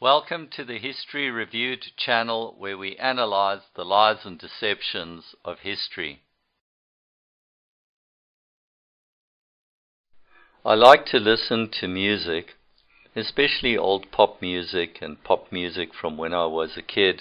Welcome to the History Reviewed channel, where we analyze the lies and deceptions of history. I like to listen to music, especially old pop music and pop music from when I was a kid.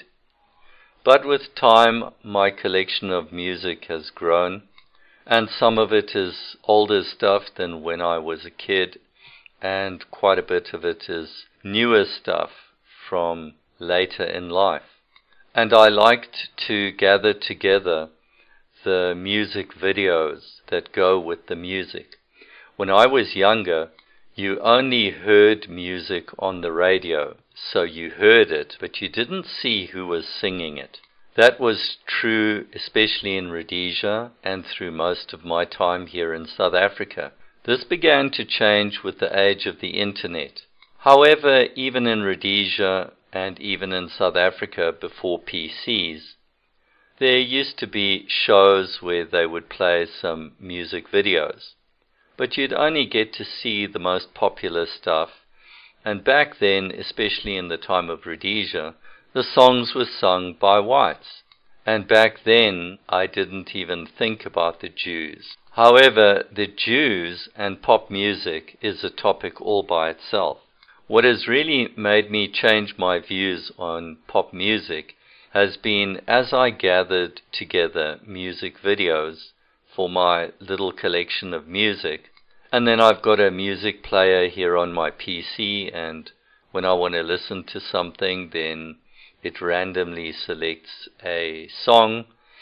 But with time, my collection of music has grown, and some of it is older stuff than when I was a kid, and quite a bit of it is newer stuff from later in life. And I liked to gather together the music videos that go with the music. When I was younger, you only heard music on the radio, so you heard it, but you didn't see who was singing it. That was true especially in Rhodesia and through most of my time here in South Africa. This began to change with the age of the internet. However, even in Rhodesia and even in South Africa before PCs, there used to be shows where they would play some music videos. But you'd only get to see the most popular stuff, and back then, especially in the time of Rhodesia, the songs were sung by whites. And back then, I didn't even think about the Jews. However, the Jews and pop music is a topic all by itself. What has really made me change my views on pop music has been as I gathered together music videos for my little collection of music. And then I've got a music player here on my PC, and when I want to listen to something, then it randomly selects a song,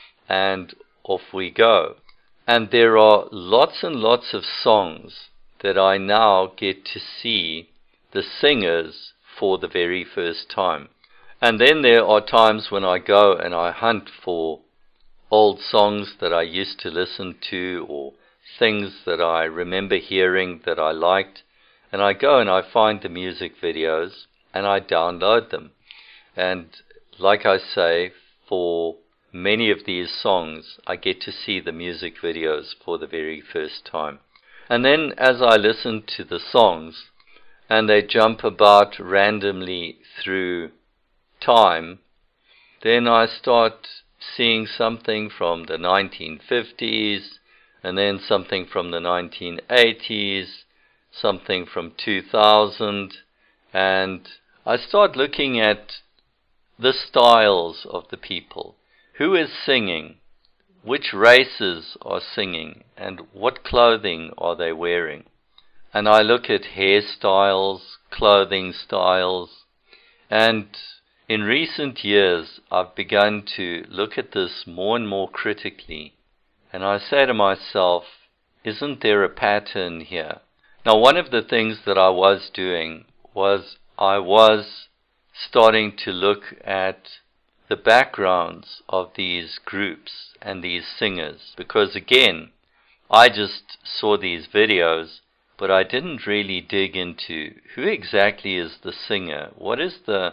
and off we go. And there are lots and lots of songs that I now get to see the singers for the very first time. And then there are times when I go and I hunt for old songs that I used to listen to, or things that I remember hearing that I liked, and I go and I find the music videos and I download them. And like I say, for many of these songs, I get to see the music videos for the very first time. And then as I listen to the songs, and they jump about randomly through time, then I start seeing something from the 1950s, and then something from the 1980s, something from 2000, and I start looking at the styles of the people. Who is singing? Which races are singing? And what clothing are they wearing? And I look at hairstyles, clothing styles, and in recent years I've begun to look at this more and more critically, and I say to myself, isn't there a pattern here? Now, one of the things that I was doing was I was starting to look at the backgrounds of these groups and these singers, because again, I just saw these videos, but I didn't really dig into who exactly is the singer. What is the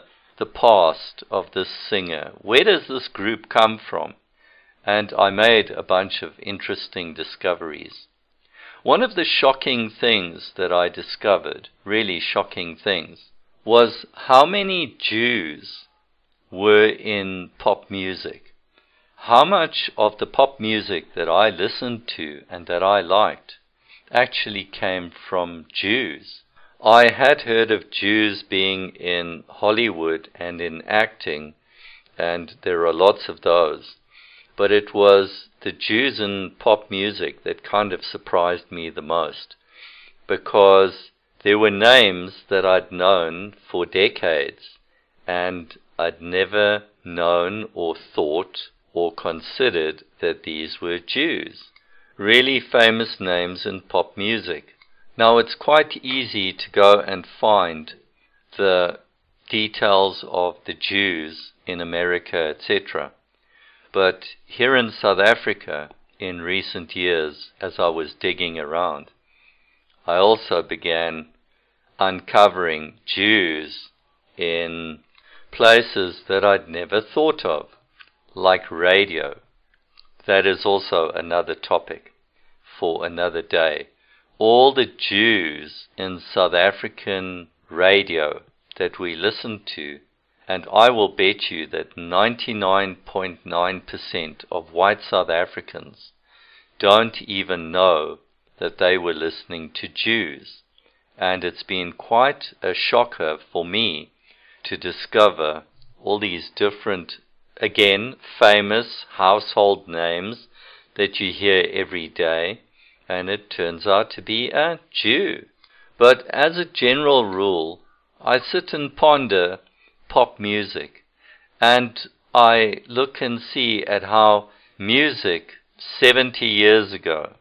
past of this singer? Where does this group come from? And I made a bunch of interesting discoveries. One of the shocking things that I discovered, really shocking things, was how many Jews were in pop music. How much of the pop music that I listened to and that I liked actually came from Jews. I had heard of Jews being in Hollywood and in acting, and there are lots of those, but it was the Jews in pop music that kind of surprised me the most, because there were names that I'd known for decades, and I'd never known or thought or considered that these were Jews. Really famous names in pop music. Now, it's quite easy to go and find the details of the Jews in America, etc. But here in South Africa, in recent years, as I was digging around, I also began uncovering Jews in places that I'd never thought of, like radio. That is also another topic for another day. All the Jews in South African radio that we listen to, and I will bet you that 99.9% of white South Africans don't even know that they were listening to Jews. And it's been quite a shocker for me to discover all these different, again, famous household names that you hear every day, and it turns out to be a Jew. But as a general rule, I sit and ponder pop music, and I look and see at how music 70 years ago,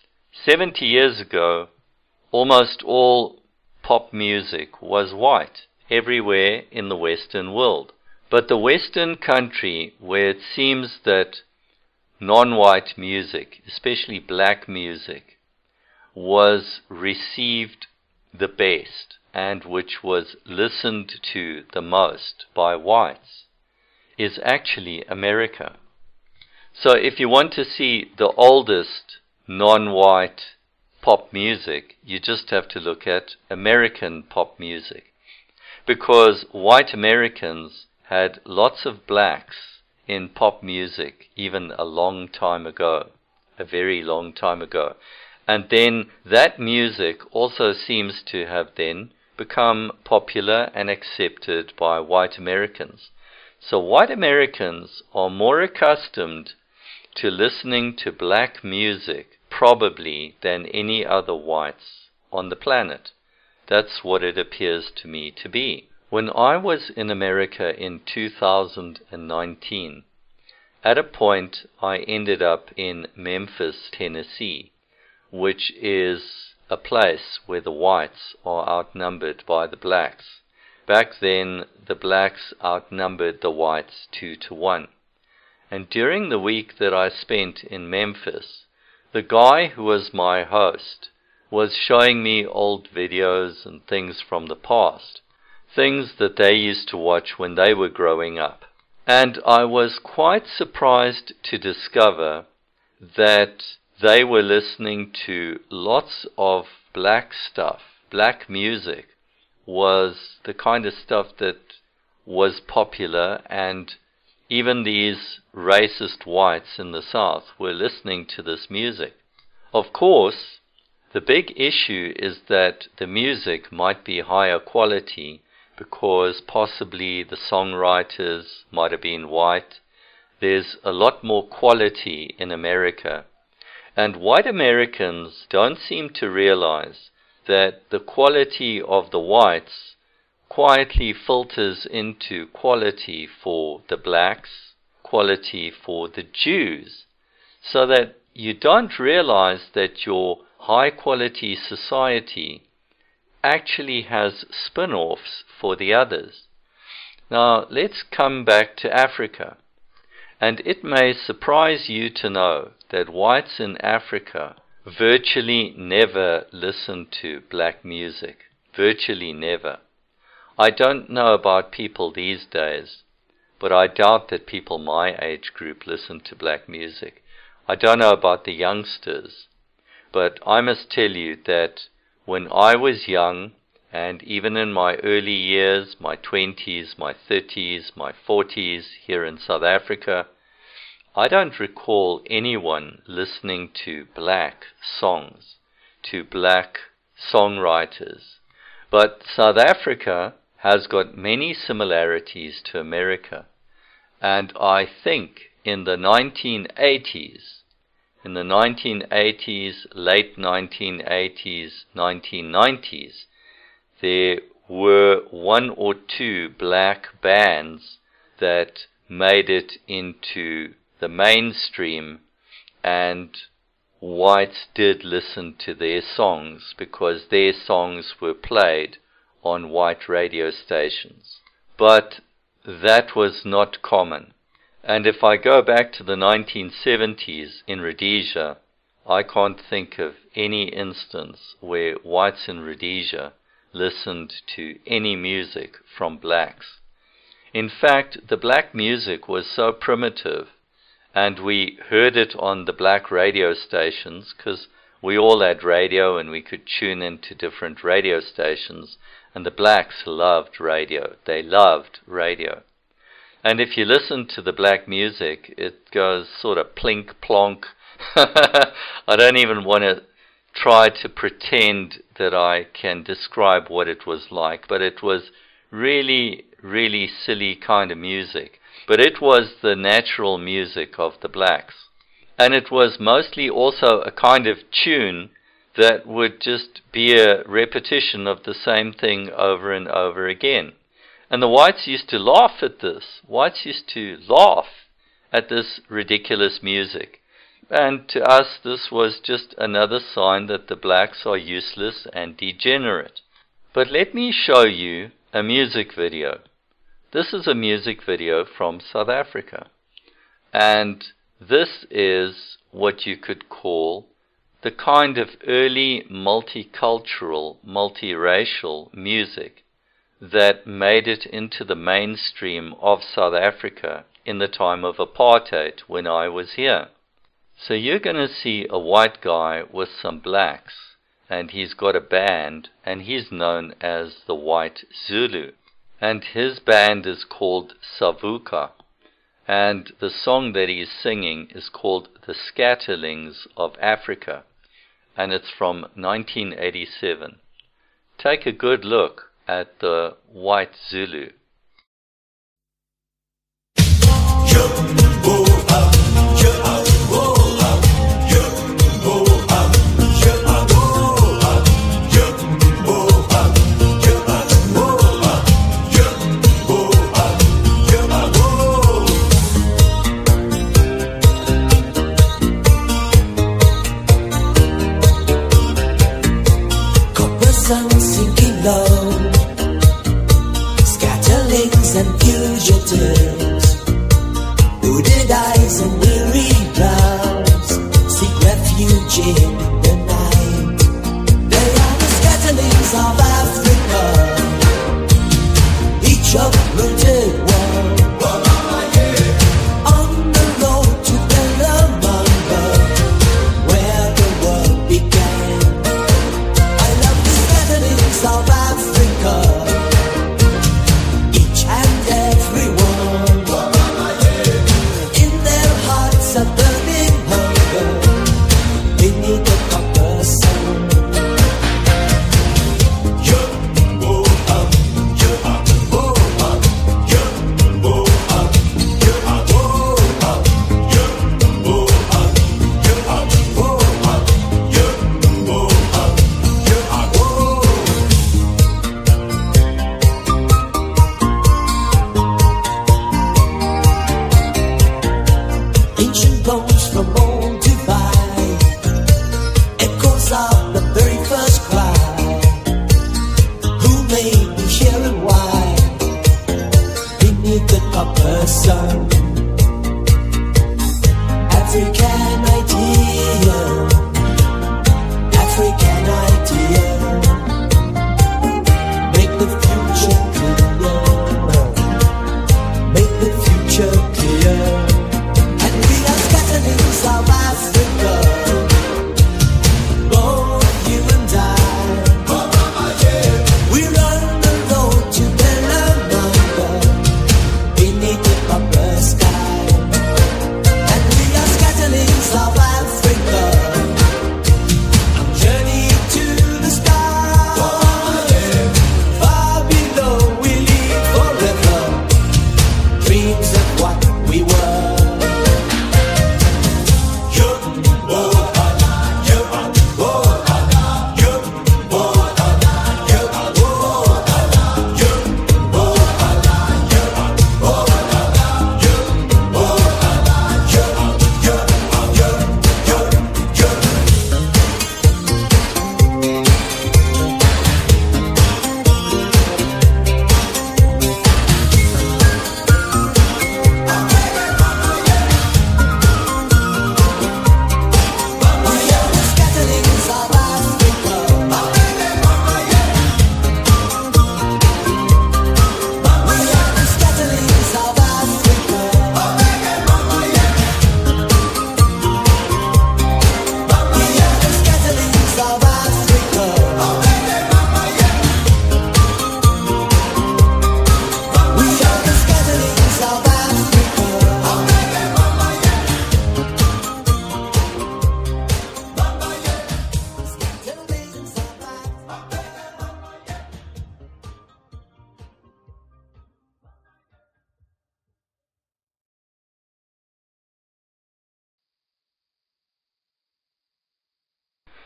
almost all pop music was white everywhere in the Western world. But the Western country where it seems that non-white music, especially black music, was received the best and which was listened to the most by whites, is actually America. So if you want to see the oldest non-white pop music, you just have to look at American pop music, because white Americans had lots of blacks in pop music even a long time ago, a very long time ago. And then that music also seems to have then become popular and accepted by white Americans. So white Americans are more accustomed to listening to black music probably than any other whites on the planet. That's what it appears to me to be. When I was in America in 2019, at a point I ended up in Memphis, Tennessee, which is a place where the whites are outnumbered by the blacks. Back then, the blacks outnumbered the whites 2-1. And during the week that I spent in Memphis, the guy who was my host was showing me old videos and things from the past, things that they used to watch when they were growing up. And I was quite surprised to discover that they were listening to lots of black stuff. Black music was the kind of stuff that was popular, and even these racist whites in the South were listening to this music. Of course, the big issue is that the music might be higher quality because possibly the songwriters might have been white. There's a lot more quality in America. And white Americans don't seem to realize that the quality of the whites quietly filters into quality for the blacks, quality for the Jews, so that you don't realize that your high-quality society actually has spin-offs for the others. Now, let's come back to Africa. And it may surprise you to know that whites in Africa virtually never listen to black music. Virtually never. I don't know about people these days, but I doubt that people my age group listen to black music. I don't know about the youngsters, but I must tell you that when I was young, and even in my early years, my 20s, my 30s, my 40s here in South Africa, I don't recall anyone listening to black songs, to black songwriters. But South Africa has got many similarities to America. And I think in the 1980s, late 1980s, 1990s, there were one or two black bands that made it into the mainstream, and whites did listen to their songs because their songs were played on white radio stations. But that was not common. And if I go back to the 1970s in Rhodesia, I can't think of any instance where whites in Rhodesia listened to any music from blacks. In fact, the black music was so primitive, and we heard it on the black radio stations because we all had radio and we could tune into different radio stations, and the blacks loved radio. They loved radio. And if you listen to the black music, it goes sort of plink plonk. I don't even want to try to pretend that I can describe what it was like, but it was really, really silly kind of music. But it was the natural music of the blacks. And it was mostly also a kind of tune that would just be a repetition of the same thing over and over again. And the whites used to laugh at this. Whites used to laugh at this ridiculous music. And to us, this was just another sign that the blacks are useless and degenerate. But let me show you a music video. This is a music video from South Africa. And this is what you could call the kind of early multicultural, multiracial music that made it into the mainstream of South Africa in the time of apartheid when I was here. So you're going to see a white guy with some blacks, and he's got a band, and he's known as the White Zulu. And his band is called Savuka. And the song that he's singing is called The Scatterlings of Africa. And it's from 1987. Take a good look at the White Zulu. Scatterlings and fugitives, hooded eyes and weary brows, seek refuge in the night. They are the scatterlings of Africa, each uprooted one, on the road to Belamanga, where the world began. I love the scatterlings of Africa, each and everyone, in their hearts a burning hunger, beneath the copper sun. Ancient bones from old Dubai, echoes of the very first cry. Who made me here and why? Beneath the copper sun, African idea, African idea, make the future clear, make the future clear. South Africa, both you and I, we're on the road to Belamanga, beneath the copper sky, and we are scatterlings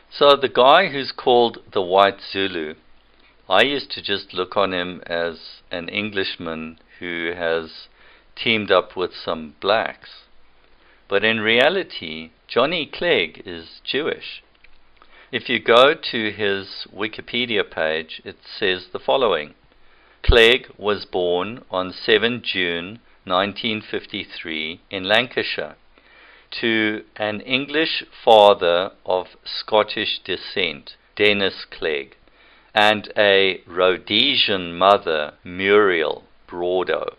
So the guy who's called the White Zulu, I used to just look on him as an Englishman who has teamed up with some blacks. But in reality, Johnny Clegg is Jewish. If you go to his Wikipedia page, it says the following. Clegg was born on 7 June 1953 in Lancashire to an English father of Scottish descent, Dennis Clegg, and a Rhodesian mother, Muriel Broadow.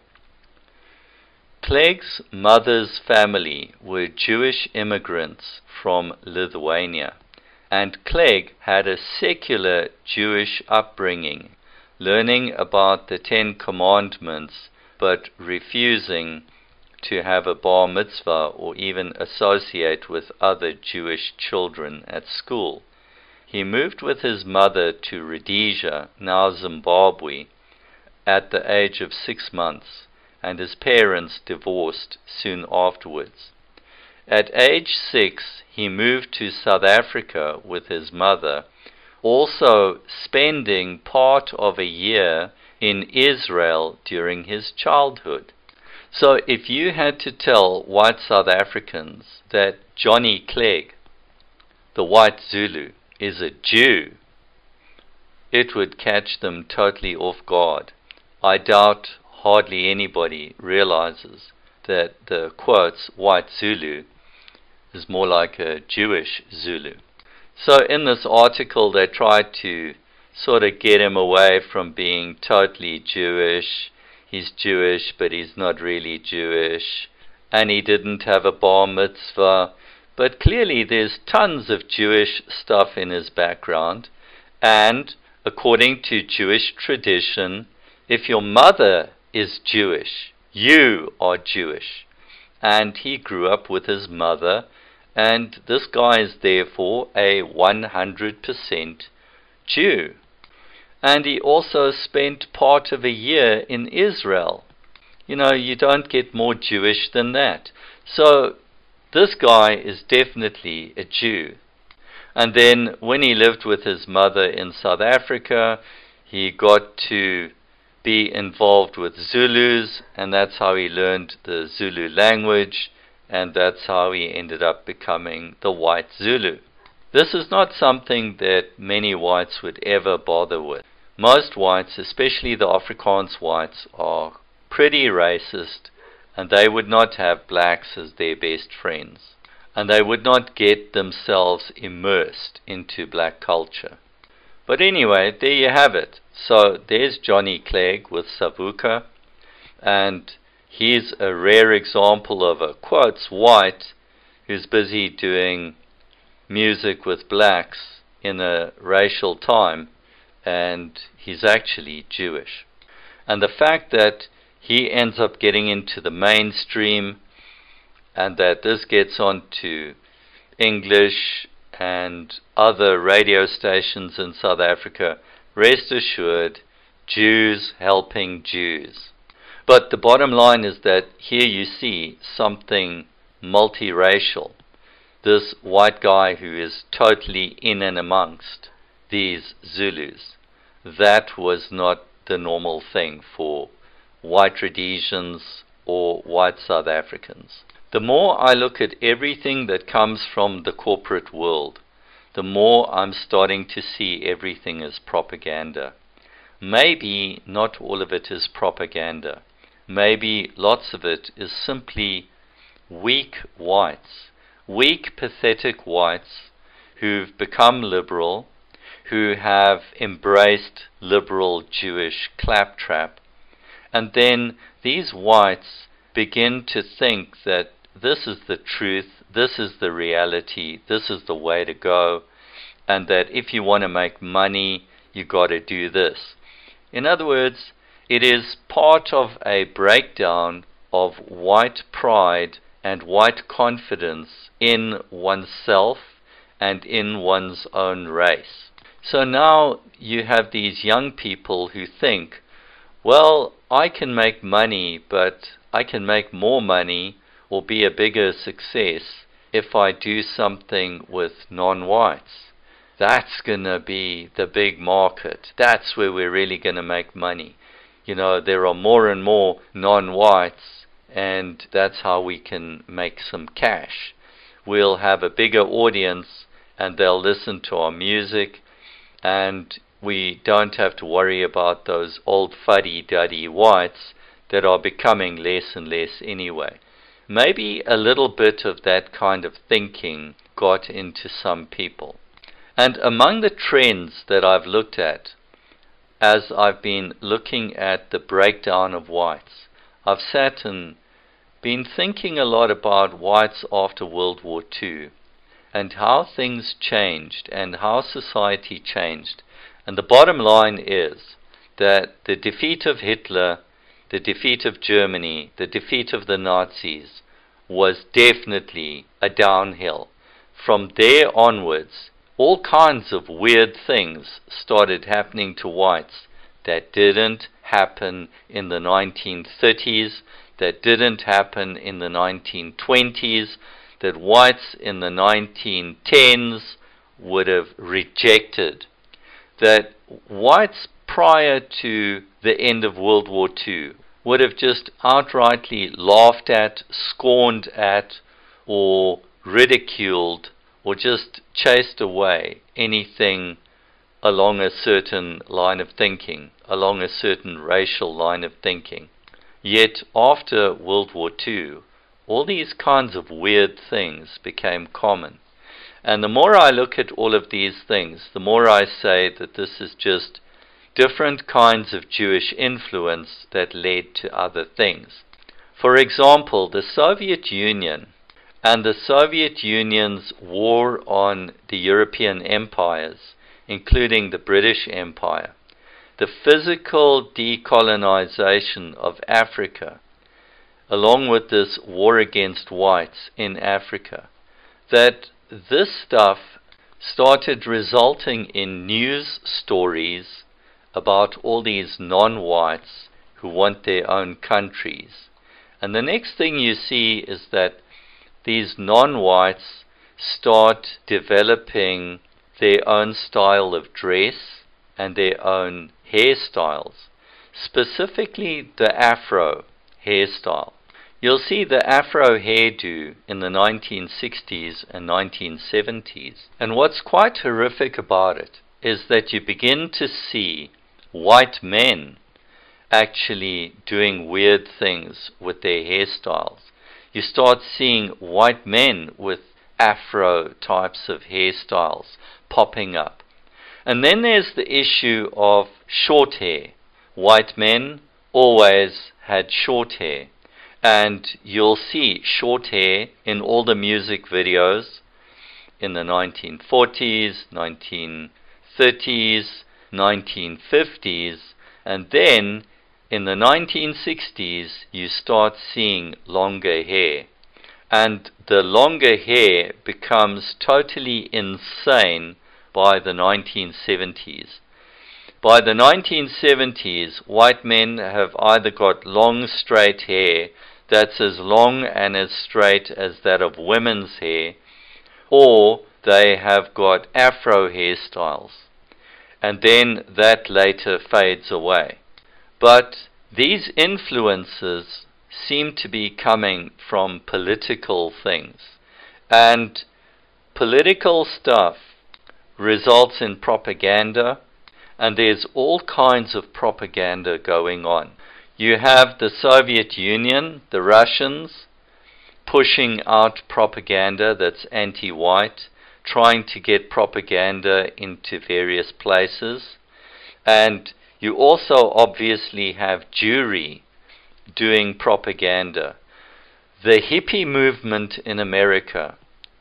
Clegg's mother's family were Jewish immigrants from Lithuania, and Clegg had a secular Jewish upbringing, learning about the 10 Commandments but refusing to have a bar mitzvah or even associate with other Jewish children at school. He moved with his mother to Rhodesia, now Zimbabwe, at the age of 6 months, and his parents divorced soon afterwards. At age 6, he moved to South Africa with his mother, also spending part of a year in Israel during his childhood. So if you had to tell white South Africans that Johnny Clegg, the White Zulu, is a Jew, it would catch them totally off guard. I doubt hardly anybody realizes that the quotes White Zulu is more like a Jewish Zulu. So in this article they tried to sort of get him away from being totally Jewish. He's Jewish, but he's not really Jewish, and he didn't have a bar mitzvah. But clearly there's tons of Jewish stuff in his background, and according to Jewish tradition, if your mother is Jewish, you are Jewish. And he grew up with his mother, and this guy is therefore a 100% Jew. And he also spent part of a year in Israel. You know, you don't get more Jewish than that. So this guy is definitely a Jew. And then when he lived with his mother in South Africa, he got to be involved with Zulus, and that's how he learned the Zulu language, and that's how he ended up becoming the White Zulu. This is not something that many whites would ever bother with. Most whites, especially the Afrikaans whites, are pretty racist, and they would not have blacks as their best friends. And they would not get themselves immersed into black culture. But anyway, there you have it. So there's Johnny Clegg with Savuka, and he's a rare example of a quotes white who's busy doing music with blacks in a racial time, and he's actually Jewish. And the fact that he ends up getting into the mainstream, and that this gets on to English and other radio stations in South Africa, rest assured, Jews helping Jews. But the bottom line is that here you see something multiracial. This white guy who is totally in and amongst these Zulus. That was not the normal thing for white Rhodesians or white South Africans. The more I look at everything that comes from the corporate world, the more I'm starting to see everything as propaganda. Maybe not all of it is propaganda. Maybe lots of it is simply weak whites, weak, pathetic whites who've become liberal, who have embraced liberal Jewish claptrap, and then these whites begin to think that this is the truth, this is the reality, this is the way to go, and that if you want to make money, you got to do this. In other words, it is part of a breakdown of white pride and white confidence in oneself and in one's own race. So now you have these young people who think, well, I can make money, but I can make more money or be a bigger success if I do something with non-whites. that's going to be the big market. That's where we're really going to make money. There are more and more non-whites, and that's how we can make some cash. We'll have a bigger audience, and they'll listen to our music, and we don't have to worry about those old fuddy-duddy whites that are becoming less and less anyway. Maybe a little bit of that kind of thinking got into some people. And among the trends that I've looked at, as I've been looking at the breakdown of whites, I've sat and been thinking a lot about whites after World War II, and how things changed and how society changed. And the bottom line is that the defeat of Hitler, the defeat of Germany, the defeat of the Nazis was definitely a downhill. From there onwards, all kinds of weird things started happening to whites that didn't happen in the 1930s, that didn't happen in the 1920s, that whites in the 1910s would have rejected. That whites prior to the end of World War II would have just outrightly laughed at, scorned at, or ridiculed, or just chased away anything along a certain line of thinking, along a certain racial line of thinking. Yet after World War II, all these kinds of weird things became common. And the more I look at all of these things, the more I say that this is just different kinds of Jewish influence that led to other things. For example, the Soviet Union and the Soviet Union's war on the European empires, including the British Empire, the physical decolonization of Africa, along with this war against whites in Africa, that this stuff started resulting in news stories about all these non-whites who want their own countries. And the next thing you see is that these non-whites start developing their own style of dress and their own hairstyles, specifically the Afro hairstyle. You'll see the Afro hairdo in the 1960s and 1970s. And what's quite horrific about it is that you begin to see white men actually doing weird things with their hairstyles. You start seeing white men with Afro types of hairstyles popping up. And then there's the issue of short hair. White men always had short hair. And you'll see short hair in all the music videos in the 1940s, 1930s, 1950s, and then in the 1960s you start seeing longer hair. And the longer hair becomes totally insane by the 1970s. By the 1970s, white men have either got long straight hair that's as long and as straight as that of women's hair, or they have got Afro hairstyles. And then that later fades away. But these influences seem to be coming from political things. And political stuff results in propaganda, and there's all kinds of propaganda going on. You have the Soviet Union, the Russians, pushing out propaganda that's anti-white, trying to get propaganda into various places. And you also obviously have Jewry doing propaganda. The hippie movement in America,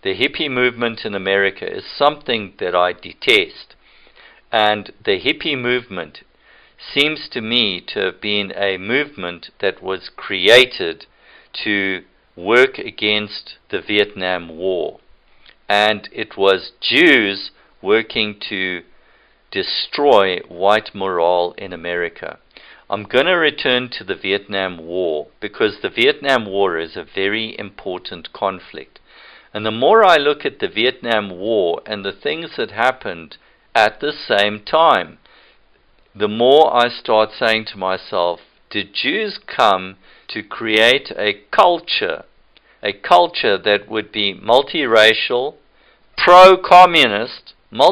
is something that I detest. And the hippie movement seems to me to have been a movement that was created to work against the Vietnam War. And it was Jews working to destroy white morale in America. I'm going to return to the Vietnam War because the Vietnam War is a very important conflict. And the more I look at the Vietnam War and the things that happened at the same time, the more I start saying to myself, did Jews come to create a culture that would be multiracial, pro-communist,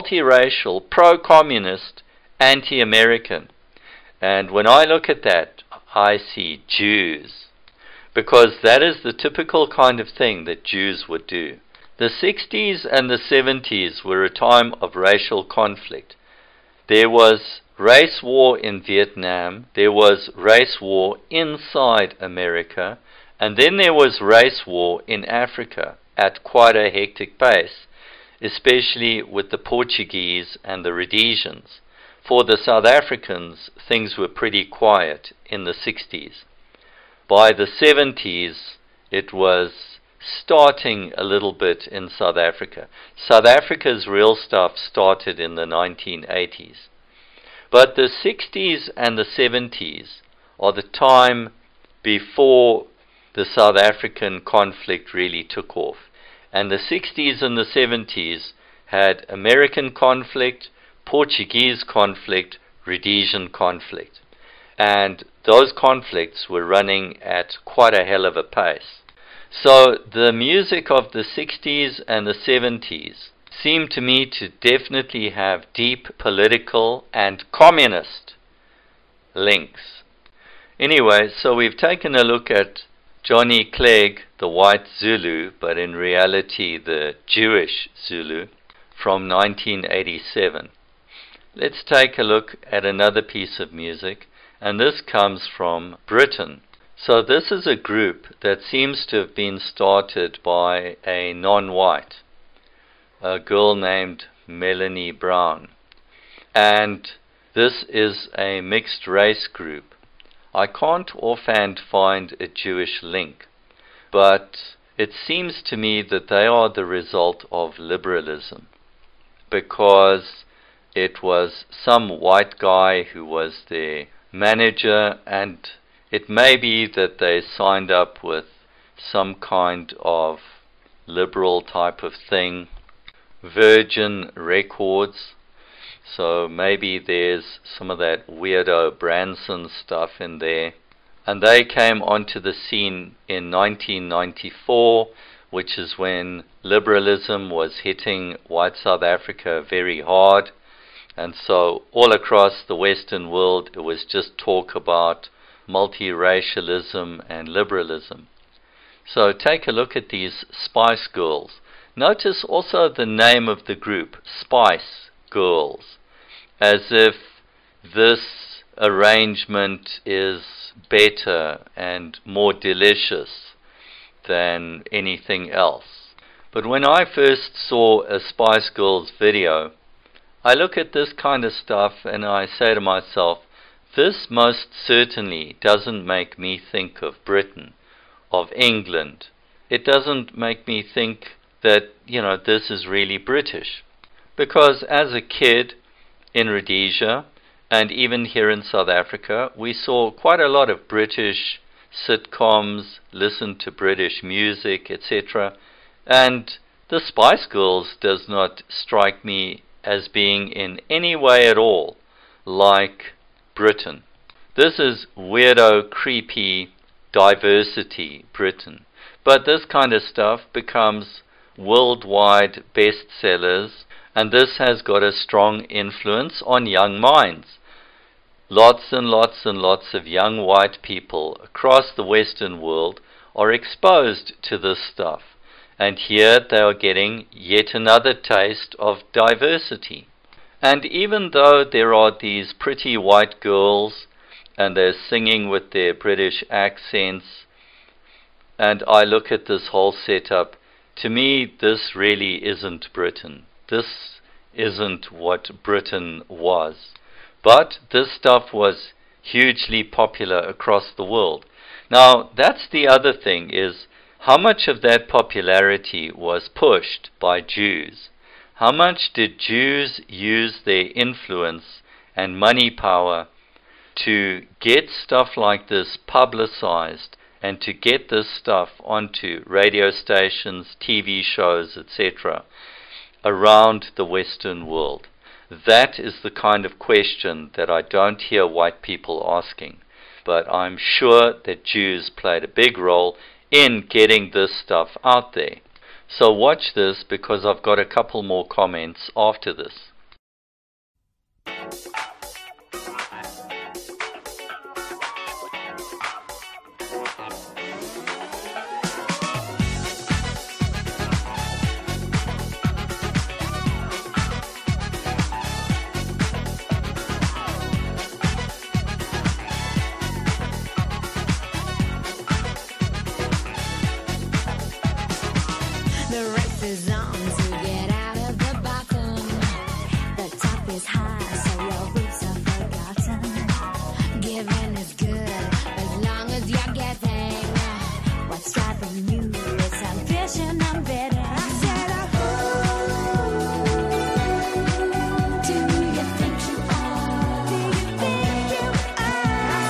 anti-American? And when I look at that, I see Jews, because that is the typical kind of thing that Jews would do. The 60s and the 70s were a time of racial conflict. There was race war in Vietnam, there was race war inside America, and then there was race war in Africa at quite a hectic pace, especially with the Portuguese and the Rhodesians. For the South Africans, things were pretty quiet in the 60s. By the 70s, it was starting a little bit in South Africa. South Africa's real stuff started in the 1980s. But the 60s and the 70s are the time before the South African conflict really took off. And the 60s and the 70s had American conflict, Portuguese conflict, Rhodesian conflict. And those conflicts were running at quite a hell of a pace. So the music of the 60s and the 70s seemed to me to definitely have deep political and communist links. Anyway, so we've taken a look at Johnny Clegg, the white Zulu, but in reality the Jewish Zulu, from 1987. Let's take a look at another piece of music, and this comes from Britain. So this is a group that seems to have been started by a non-white, a girl named Melanie Brown. And this is a mixed race group. I can't offhand find a Jewish link, but it seems to me that they are the result of liberalism, because it was some white guy who was their manager, and it may be that they signed up with some kind of liberal type of thing, Virgin Records, so maybe there's some of that weirdo Branson stuff in there. And they came onto the scene in 1994, which is when liberalism was hitting white South Africa very hard. And so all across the Western world, it was just talk about multiracialism and liberalism. So take a look at these Spice Girls. Notice also the name of the group, Spice Girls, as if this arrangement is better and more delicious than anything else. But when I first saw a Spice Girls video, I look at this kind of stuff and I say to myself, this most certainly doesn't make me think of Britain, of England. It doesn't make me think that, this is really British. Because as a kid in Rhodesia, and even here in South Africa, we saw quite a lot of British sitcoms, listened to British music, etc. And the Spice Girls does not strike me as being in any way at all like Britain. This is weirdo, creepy, diversity Britain. But this kind of stuff becomes worldwide bestsellers, and this has got a strong influence on young minds. Lots and lots and lots of young white people across the Western world are exposed to this stuff. And here they are getting yet another taste of diversity. And even though there are these pretty white girls, and they're singing with their British accents, and I look at this whole setup, to me this really isn't Britain. This isn't what Britain was. But this stuff was hugely popular across the world. Now, that's the other thing, is how much of that popularity was pushed by Jews? How much did Jews use their influence and money power to get stuff like this publicized and to get this stuff onto radio stations, TV shows, etc., around the Western world. That is the kind of question that I don't hear white people asking. But I'm sure that Jews played a big role in getting this stuff out there. So watch this, because I've got a couple more comments after this. The race is on to get out of the bottom. The top is high, so your roots are forgotten. Giving is good as long as you're getting. What's driving you is ambition and bitter. I said, do you think you are? Do you think you are? I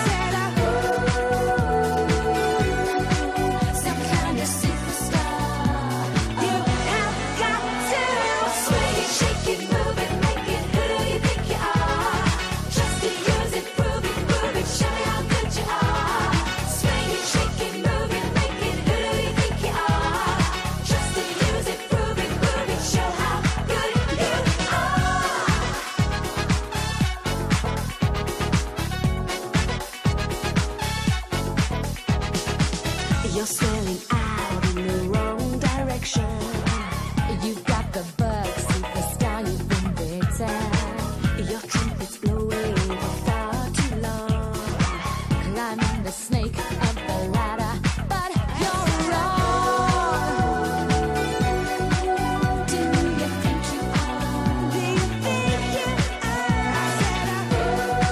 said, some kind of superstar. You have got to sway it, shake it, move it, make it. Who do you think you are? Just to use it, prove it, show me how good you are. Sway it, shake it, move it, make it. Who do you think you are? Just to use it, prove it, show how good you are. You're swelling out in the wrong direction. You've got the bug, superstar, you've been bitten. Your trumpet's blowing for far too long. Climbing the snake up the ladder, but you're wrong. Do you think you are? Do you think you are?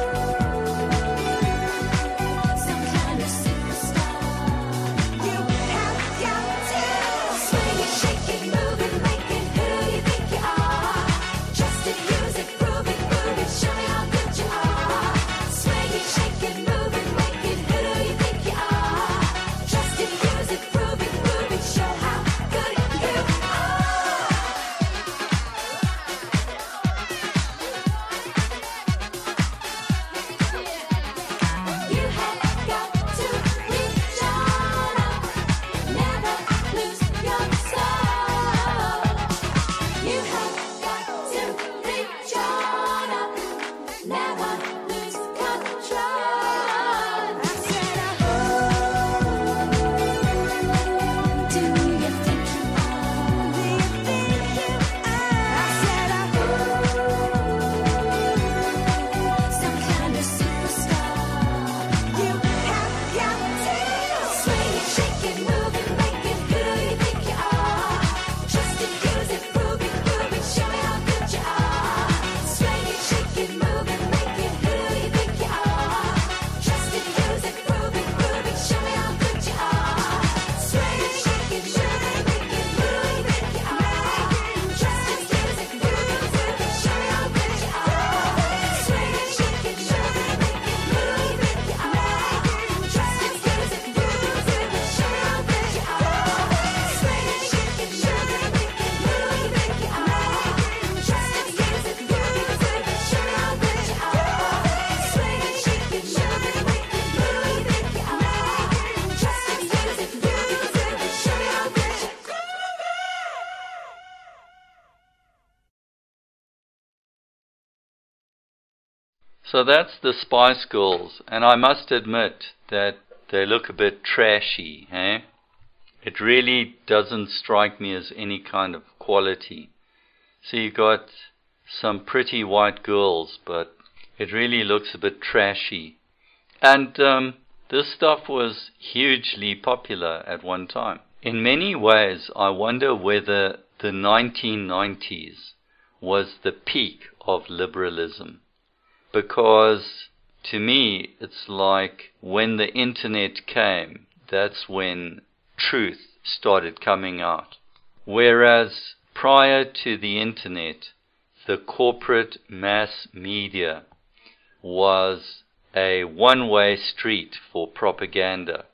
Some kind of superstar. You have got to swing it, shake it, move it, make it. Who do you think you are? Just to use it, prove it, show me how good you are. Swing it, shake it, move it, make it. Who do you think you are? Just to use it, prove it, show how good you are. You have got to reach on up, never lose your soul. You have got to reach on up, never lose control. I said, do you think you are? Do you think you are? I said, some kind of superstar. You have got to swing it, shake it, move it, make it. Who do you think you are? Just to use it, prove it, show me how good you are. Swing it, shake it, move it, make it. Who do you think you are? Just to use it, prove it, show me how good you are. Swing it, shake it, move it, make it. Who do you think you are? Just to use it, prove it, show me how good you are. Swing it, shake it, move it, make it. Who do you think you are? Just to use it, prove it, show me how good you are. Swing it, shake it, move it, make it. Who do you think you are? Just to use it, prove it, show me how good you are. Swing it, shake it, move it, make it. Who do you think you are? Just to use it, prove it, show me how good you are. So that's the Spice Girls, and I must admit that they look a bit trashy, eh? It really doesn't strike me as any kind of quality. So you got some pretty white girls, but it really looks a bit trashy. And this stuff was hugely popular at one time. In many ways, I wonder whether the 1990s was the peak of liberalism. Because to me, it's like when the internet came, that's when truth started coming out. Whereas prior to the internet, the corporate mass media was a one-way street for propaganda.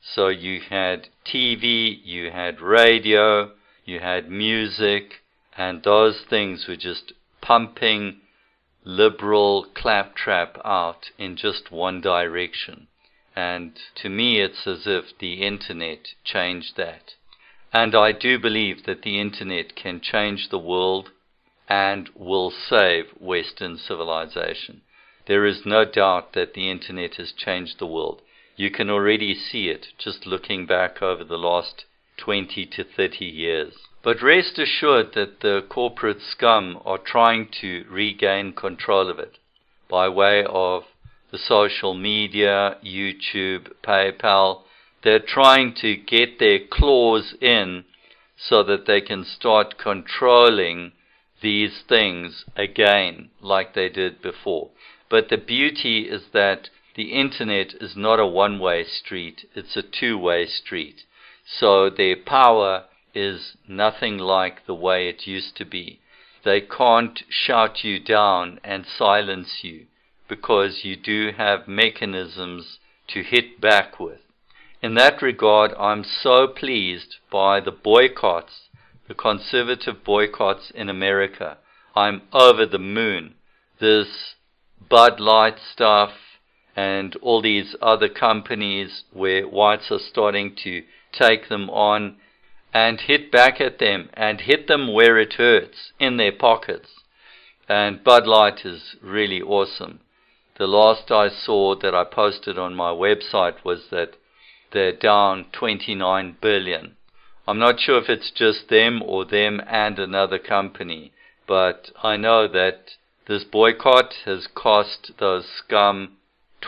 So you had TV, you had radio, you had music, and those things were just pumping liberal claptrap out in just one direction. And to me, it's as if the internet changed that. And I do believe that the internet can change the world and will save Western civilization. There is no doubt that the internet has changed the world. You can already see it just looking back over the last 20 to 30 years. But rest assured that the corporate scum are trying to regain control of it by way of the social media, YouTube, PayPal. They're trying to get their claws in so that they can start controlling these things again like they did before. But the beauty is that the internet is not a one-way street, it's a two-way street. So their power is nothing like the way it used to be. They can't shout you down and silence you because you do have mechanisms to hit back with. In that regard, I'm so pleased by the boycotts, the conservative boycotts in America. I'm over the moon. This Bud Light stuff and all these other companies where whites are starting to take them on and hit back at them and hit them where it hurts, in their pockets. And Bud Light is really awesome. The last I saw that I posted on my website was that they're down $29 billion. I'm not sure if it's just them or them and another company, but I know that this boycott has cost those scum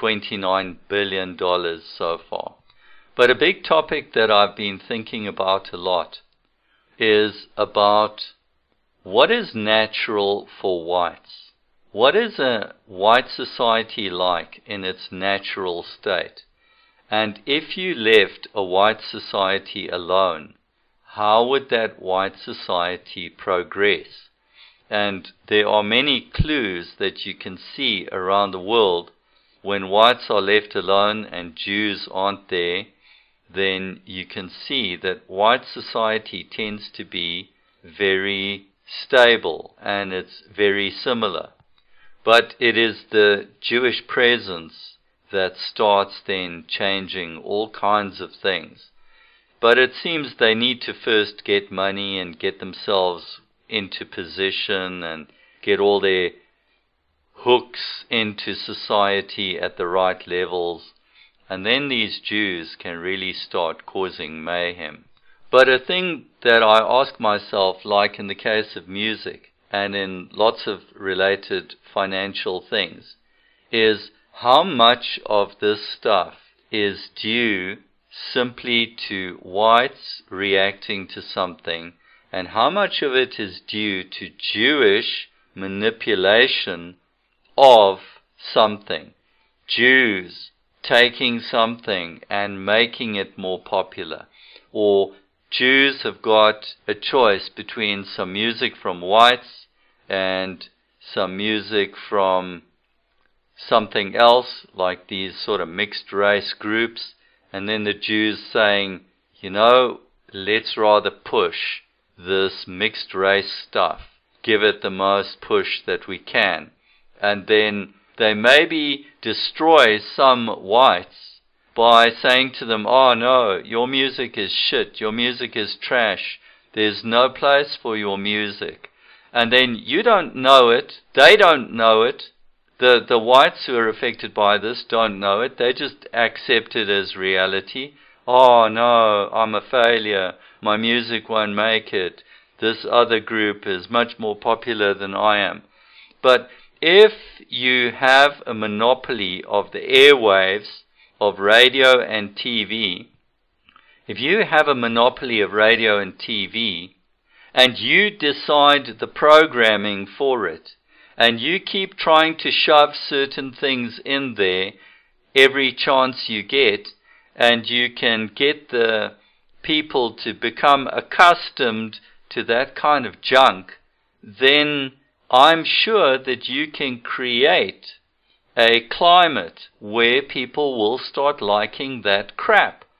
$29 billion so far. But a big topic that I've been thinking about a lot is about what is natural for whites. What is a white society like in its natural state? And if you left a white society alone, how would that white society progress? And there are many clues that you can see around the world. When whites are left alone and Jews aren't there, then you can see that white society tends to be very stable and it's very similar. But it is the Jewish presence that starts then changing all kinds of things. But it seems they need to first get money and get themselves into position and get all their hooks into society at the right levels. And then these Jews can really start causing mayhem. But a thing that I ask myself, like in the case of music and in lots of related financial things, is how much of this stuff is due simply to whites reacting to something, and how much of it is due to Jewish manipulation of something. Jews taking something and making it more popular. Or Jews have got a choice between some music from whites and some music from something else, like these sort of mixed race groups, and then the Jews saying, you know, let's rather push this mixed race stuff, give it the most push that we can. And then they maybe destroy some whites by saying to them, oh no, your music is shit, your music is trash, there's no place for your music. And then you don't know it, they don't know it, the whites who are affected by this don't know it, they just accept it as reality. Oh no, I'm a failure, my music won't make it, this other group is much more popular than I am. But if you have a monopoly of the airwaves of radio and TV, if you have a monopoly of radio and TV, and you decide the programming for it, and you keep trying to shove certain things in there every chance you get, and you can get the people to become accustomed to that kind of junk, then I'm sure that you can create a climate where people will start liking that crap.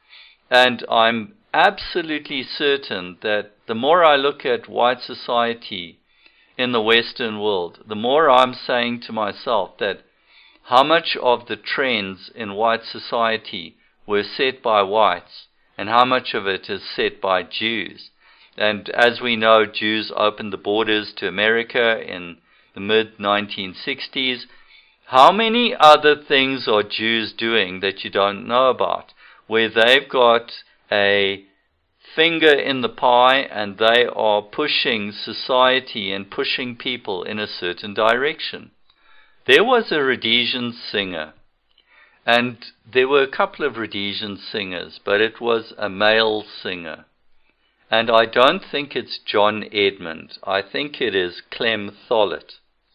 And I'm absolutely certain that the more I look at white society in the Western world, the more I'm saying to myself that how much of the trends in white society were set by whites and how much of it is set by Jews. And as we know, Jews opened the borders to America in the mid-1960s. How many other things are Jews doing that you don't know about, where they've got a finger in the pie and they are pushing society and pushing people in a certain direction? There was a Rhodesian singer, and there were a couple of Rhodesian singers, but it was a male singer. And I don't think it's John Edmund. I think it is Clem Thollet.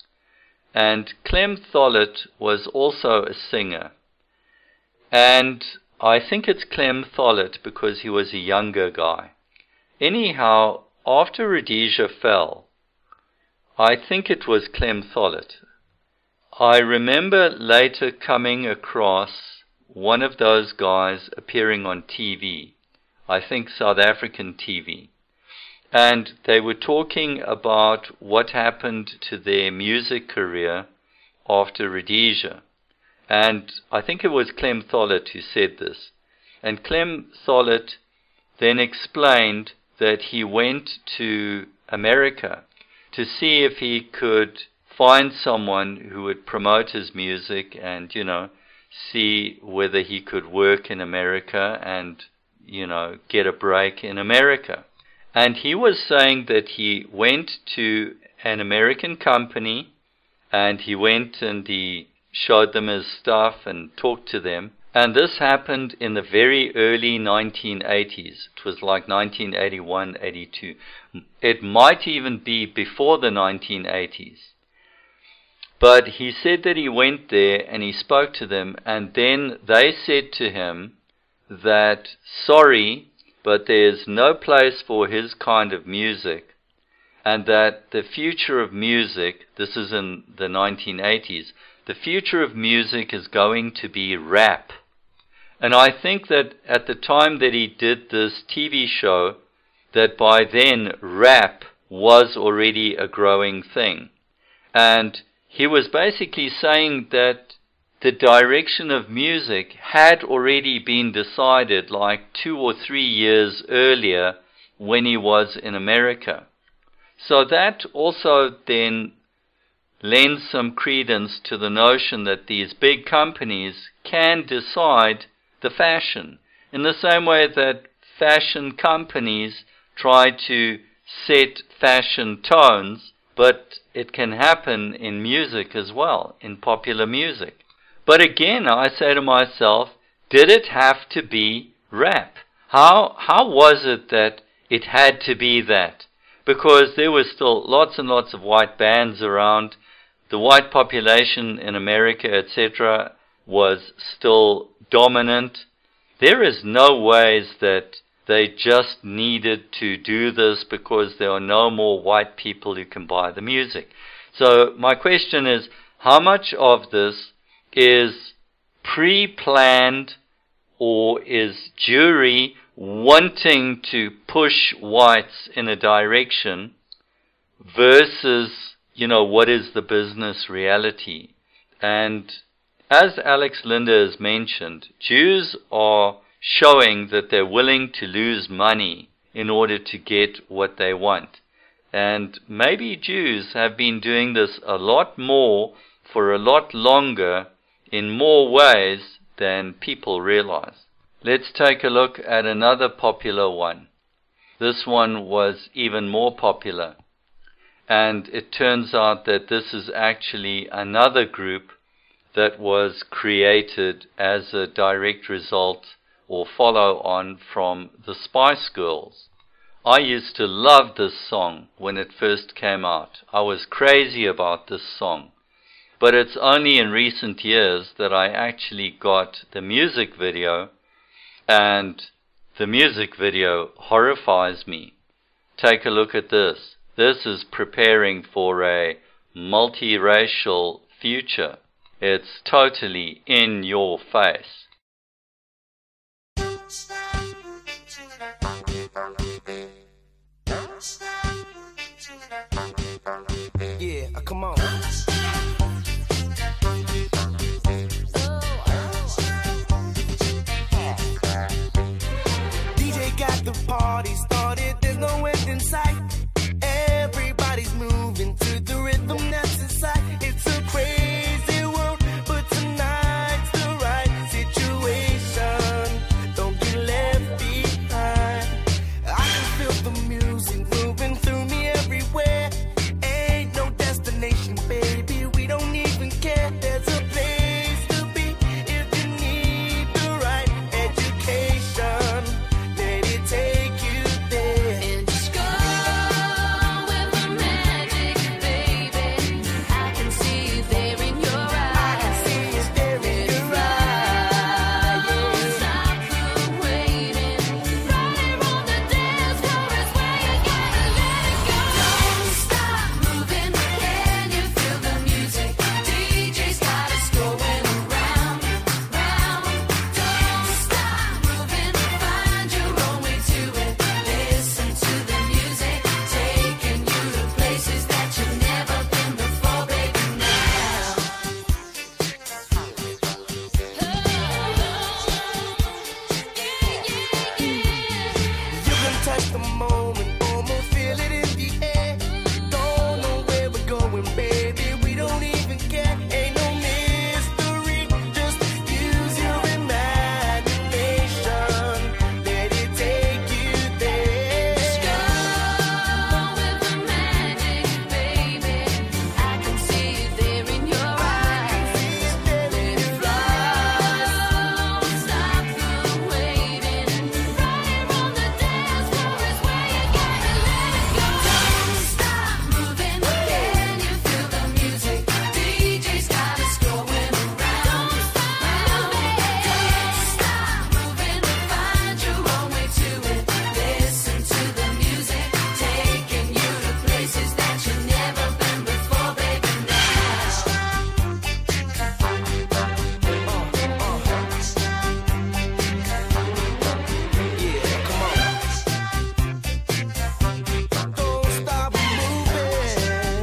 And Clem Thollet was also a singer. And I think it's Clem Thollet because he was a younger guy. Anyhow, after Rhodesia fell, I think it was Clem Thollet. I remember later coming across one of those guys appearing on TV, I think South African TV, and they were talking about what happened to their music career after Rhodesia. And I think it was Clem Thollet who said this. And Clem Thollet then explained that he went to America to see if he could find someone who would promote his music and, see whether he could work in America and, get a break in America. And he was saying that he went to an American company and he went and he showed them his stuff and talked to them. And this happened in the very early 1980s. It was like 1981, 82. It might even be before the 1980s. But he said that he went there and he spoke to them, and then they said to him that, sorry, but there's no place for his kind of music, and that the future of music, this is in the 1980s, the future of music is going to be rap. And I think that at the time that he did this TV show, that by then rap was already a growing thing. And he was basically saying that the direction of music had already been decided like 2 or 3 years earlier when he was in America. So that also then lends some credence to the notion that these big companies can decide the fashion, in the same way that fashion companies try to set fashion tones, but it can happen in music as well, in popular music. But again, I say to myself, did it have to be rap? How was it that it had to be that? Because there were still lots and lots of white bands around. The white population in America, etc., was still dominant. There is no ways that they just needed to do this because there are no more white people who can buy the music. So my question is, how much of this is pre-planned or is Jewry wanting to push whites in a direction versus, what is the business reality? And as Alex Linder has mentioned, Jews are showing that they're willing to lose money in order to get what they want. And maybe Jews have been doing this a lot more for a lot longer in more ways than people realize. Let's take a look at another popular one. This one was even more popular. And it turns out that this is actually another group that was created as a direct result or follow-on from the Spice Girls. I used to love this song when it first came out. I was crazy about this song. But it's only in recent years that I actually got the music video, and the music video horrifies me. Take a look at this. This is preparing for a multiracial future. It's totally in your face. rhythm that's inside. It's a crazy world, but tonight's the right situation. Don't get left behind. I can feel the music moving through me everywhere. Ain't no destination, baby, we don't even care. There's a place to be if you need the right education. Let it take you there. And just go with the magic, baby. I can see it there in your eyes. I can see it there in your eyes. Don't stop the waiting. Right here on the dance floor is where you gotta let it go. Don't stop moving. Can you feel the music? DJ's got us going around, round. Don't stop moving. Find your own way to it. Listen to the music, taking you to places that you've never been before, baby. Now. You can touch the moment, almost feel it in the air. Don't know where we're going, baby, we don't even care. Ain't no mystery, just use your imagination. Let it take you there. Go with the magic, baby. I can see it there in your eyes. Let it flow. Don't stop the waiting. Right here on the dance floor is where you gotta let it go. Don't stop moving. Can you feel the music? DJ's got us going around, round. Don't stop moving. Find your own way to it. Listen to the music, taking you to places that you've never been before, baby. Now. Yeah, come on. Don't stop moving.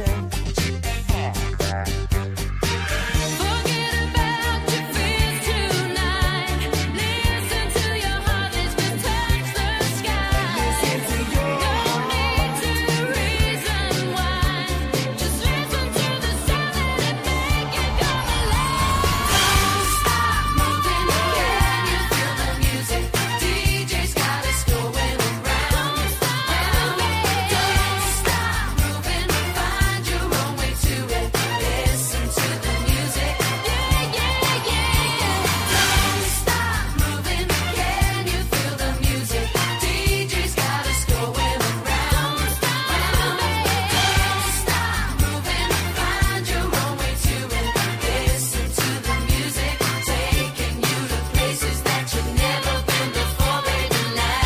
Forget about your fears tonight. Listen to your heart as we touch the sky. Listen to your No need to reason why. Just listen to the sound and it make you come alive. Don't stop moving. Can you feel the music? DJ's got us going around, round. Don't stop moving. Find your own way to it. Listen to the music. Yeah, yeah, yeah. Don't stop moving. Can you feel the music? DJ's got us going around, round. Don't stop moving. Find your own way to it. Listen to the music, taking you to places that you've never been before, baby. Now.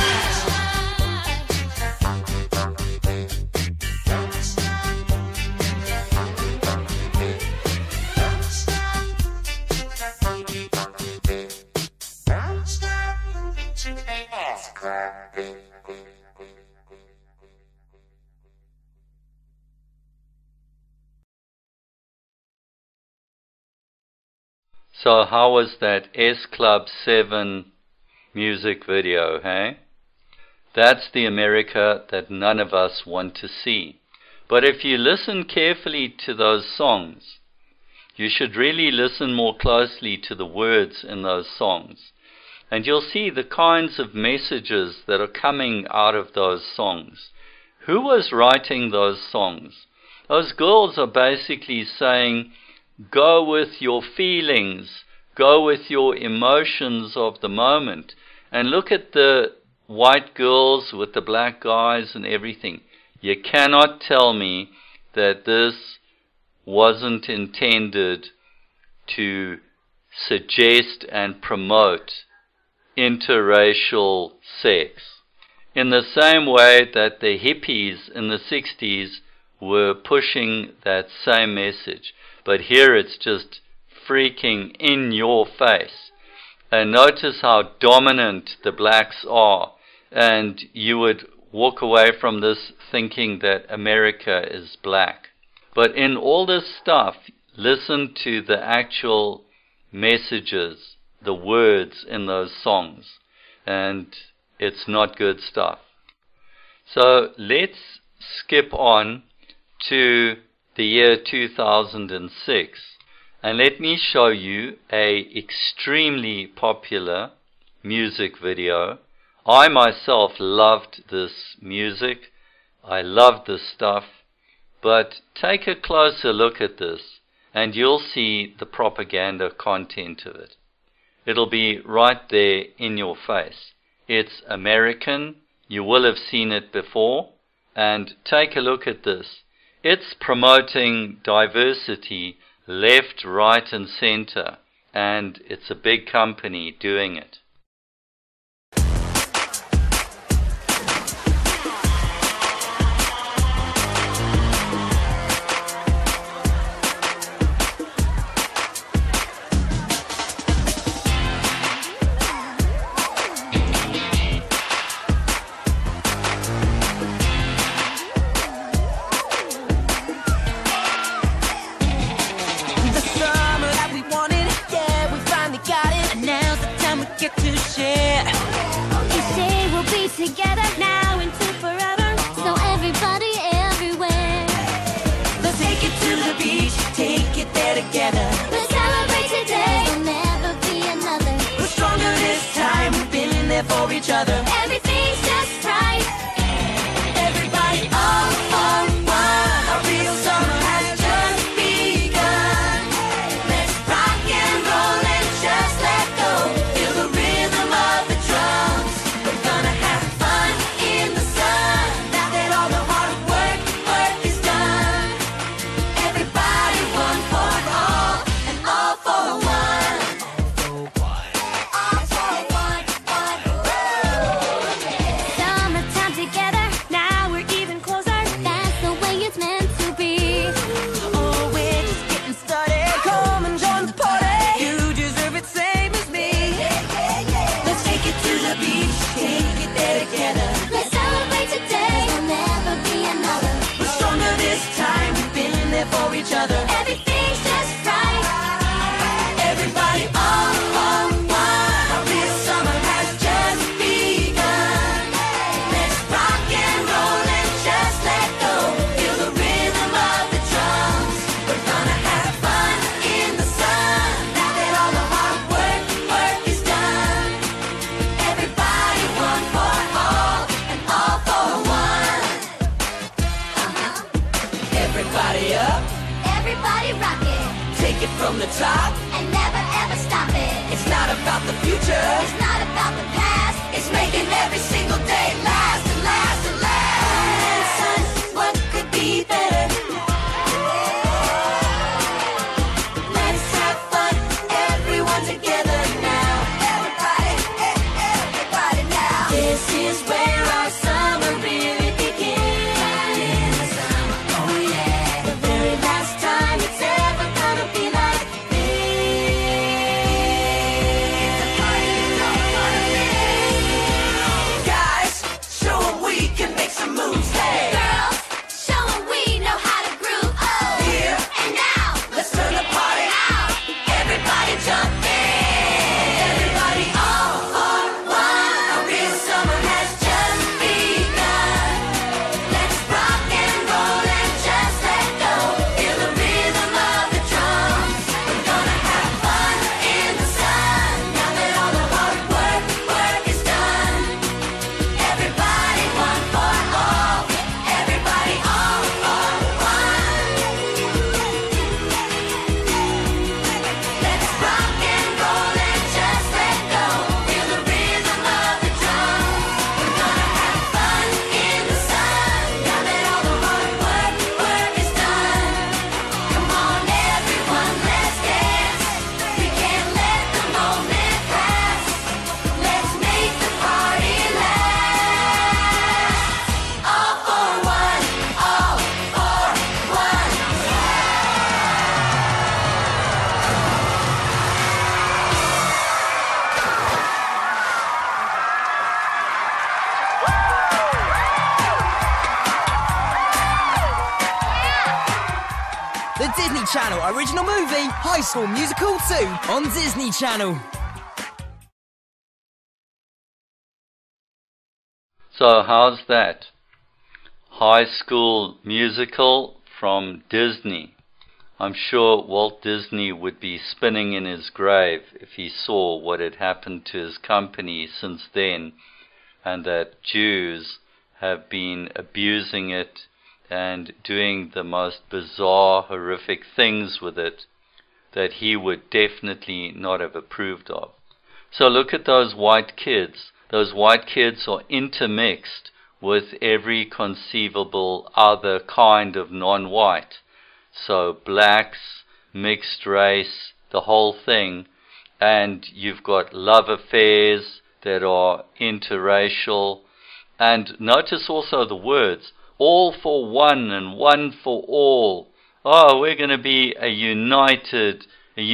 So how was that S Club 7 music video, hey? That's the America that none of us want to see. But if you listen carefully to those songs, you should really listen more closely to the words in those songs. And you'll see the kinds of messages that are coming out of those songs. Who was writing those songs? Those girls are basically saying, go with your feelings, go with your emotions of the moment. And look at the white girls with the black guys and everything. You cannot tell me that this wasn't intended to suggest and promote interracial sex. In the same way that the hippies in the 60s were pushing that same message. But here it's just freaking in your face. And notice how dominant the blacks are. And you would walk away from this thinking that America is black. But in all this stuff, listen to the actual messages, the words in those songs. And it's not good stuff. So let's skip on to the year 2006, and let me show you a extremely popular music video. I myself loved this music. I loved this stuff. But take a closer look at this and you'll see the propaganda content of it. It'll be right there in your face. It's American. You will have seen it before. And take a look at this. It's promoting diversity left, right and center. And it's a big company doing it. Together now into forever, so everybody everywhere. Let's take it to the beach, take it there together. Let's celebrate today, there'll never be another. We're stronger this time, we've been there for each other. Everything's just right. Everybody all for one. A real summer has just begun. Let's rock and roll and just let go. Feel the rhythm of the drums. We're gonna have fun in the sun. Now that all the hard work is done. Everybody one for all and all for one. All for one. Summertime together, now we're even closer. That's the way it's meant to be. Oh, we're just getting started. Come and join the party. You deserve it, same as me. Let's take it to the beach, take it there together. Let's celebrate today, there'll never be another. We're stronger this time, we've been there for each other. Everything's just right. Everybody all for one. A real summer has just begun. Let's rock and roll and just let go. Feel the rhythm of the drums. We're gonna have fun in the sun. Now that all the hard work is done. Everybody one for all and all for one. Everybody up, Everybody rock it, take it from the top. and never ever stop it. It's not about the future, It's not about the past. it's making every single day last and last and last. Son, what could be better? Let's have fun, everyone together now. Everybody now. This is where our summer really begins. Oh yeah, the very last time it's ever gonna be like this. Guys, show 'em we can make some moves. Hey, Girls, show 'em we know how to groove. Oh, here, and now, let's turn the party out. Everybody jump in. Everybody all for one. A real summer has just begun. Let's rock and roll and just let go. Feel the rhythm of the drums. We're gonna have fun in the sun. Now that all the hard work is done. Everybody one for all. Everybody all for one. Let's rock and roll and just let go. Feel the rhythm of the drums. We're gonna have fun in the sun. Now that all the hard work is done. Come on, everyone, let's dance. We can't let the moment pass. Let's make the party last. All for one, all for one. The Disney Channel original movie, High School Musical 2, on Disney Channel. So how's that? High School Musical from Disney. I'm sure Walt Disney would be spinning in his grave if he saw what had happened to his company since then, and that Jews have been abusing it and doing the most bizarre, horrific things with it that he would definitely not have approved of. So look at those white kids. Those white kids are intermixed with every conceivable other kind of non-white. So blacks, mixed race, the whole thing. And you've got love affairs that are interracial. And notice also the words, all for one and one for all. Oh, we're going to be a united,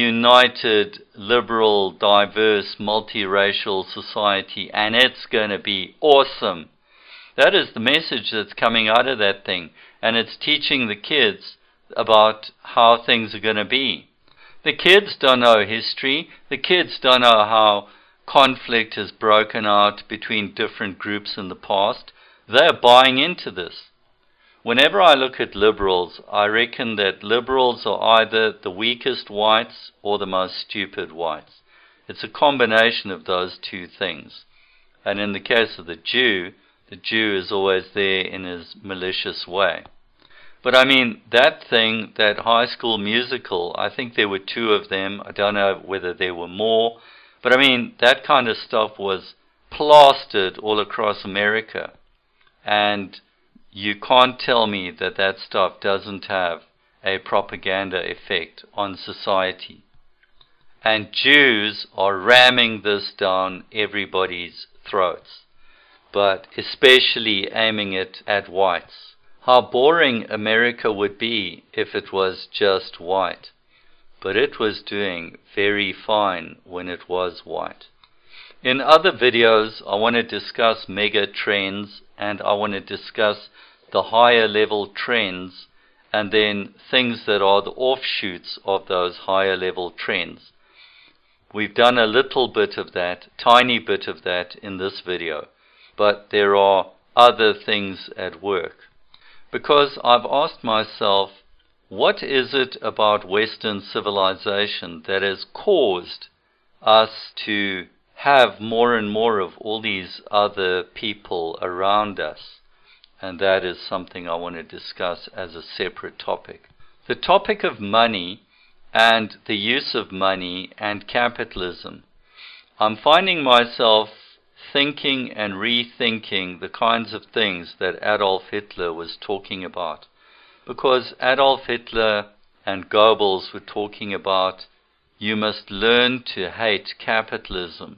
liberal, diverse, multiracial society, and it's going to be awesome. That is the message that's coming out of that thing, and it's teaching the kids about how things are going to be. The kids don't know history. The kids don't know how conflict has broken out between different groups in the past. They're buying into this. Whenever I look at liberals, I reckon that liberals are either the weakest whites or the most stupid whites. It's a combination of those two things. And in the case of the Jew is always there in his malicious way. But I mean, that thing, that High School Musical, I think there were 2 of them. I don't know whether there were more. But I mean, that kind of stuff was plastered all across America. And you can't tell me that that stuff doesn't have a propaganda effect on society. And Jews are ramming this down everybody's throats, but especially aiming it at whites. How boring America would be if it was just white. But it was doing very fine when it was white. In other videos, I want to discuss mega trends, and I want to discuss the higher level trends, and then things that are the offshoots of those higher level trends. We've done a little bit of that, tiny bit of that in this video, but there are other things at work. Because I've asked myself, what is it about Western civilization that has caused us to have more and more of all these other people around us? And that is something I want to discuss as a separate topic. The topic of money and the use of money and capitalism. I'm finding myself thinking and rethinking the kinds of things that Adolf Hitler was talking about. Because Adolf Hitler and Goebbels were talking about, you must learn to hate capitalism.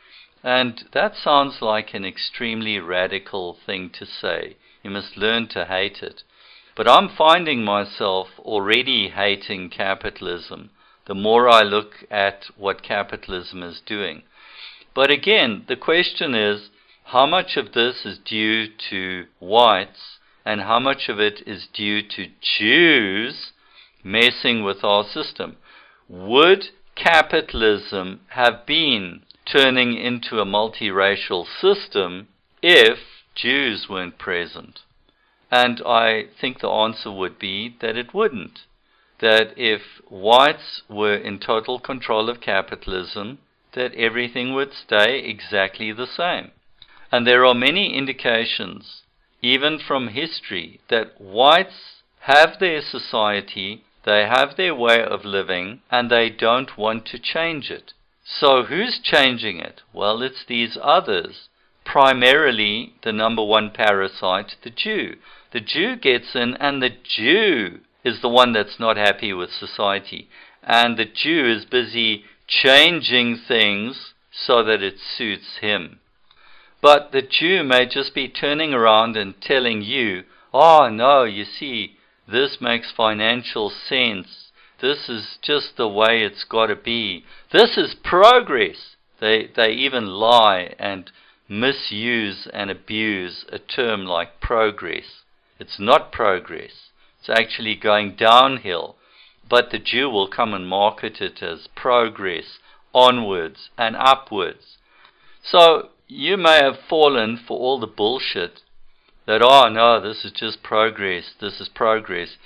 And that sounds like an extremely radical thing to say. You must learn to hate it. But I'm finding myself already hating capitalism the more I look at what capitalism is doing. But again, the question is, how much of this is due to whites and how much of it is due to Jews messing with our system? Would capitalism have been turning into a multiracial system if Jews weren't present? And I think the answer would be that it wouldn't. That if whites were in total control of capitalism, that everything would stay exactly the same. And there are many indications, even from history, that whites have their society, they have their way of living, and they don't want to change it. So who's changing it? Well, it's these others. Primarily, the number one parasite, the Jew. The Jew gets in, and the Jew is the one that's not happy with society. And the Jew is busy changing things so that it suits him. But the Jew may just be turning around and telling you, oh no, you see, this makes financial sense. This is just the way it's got to be. This is progress. They even lie and misuse and abuse a term like progress. It's not progress. It's actually going downhill. But the Jew will come and market it as progress, onwards and upwards. So you may have fallen for all the bullshit that, oh no, this is just progress, this is progress.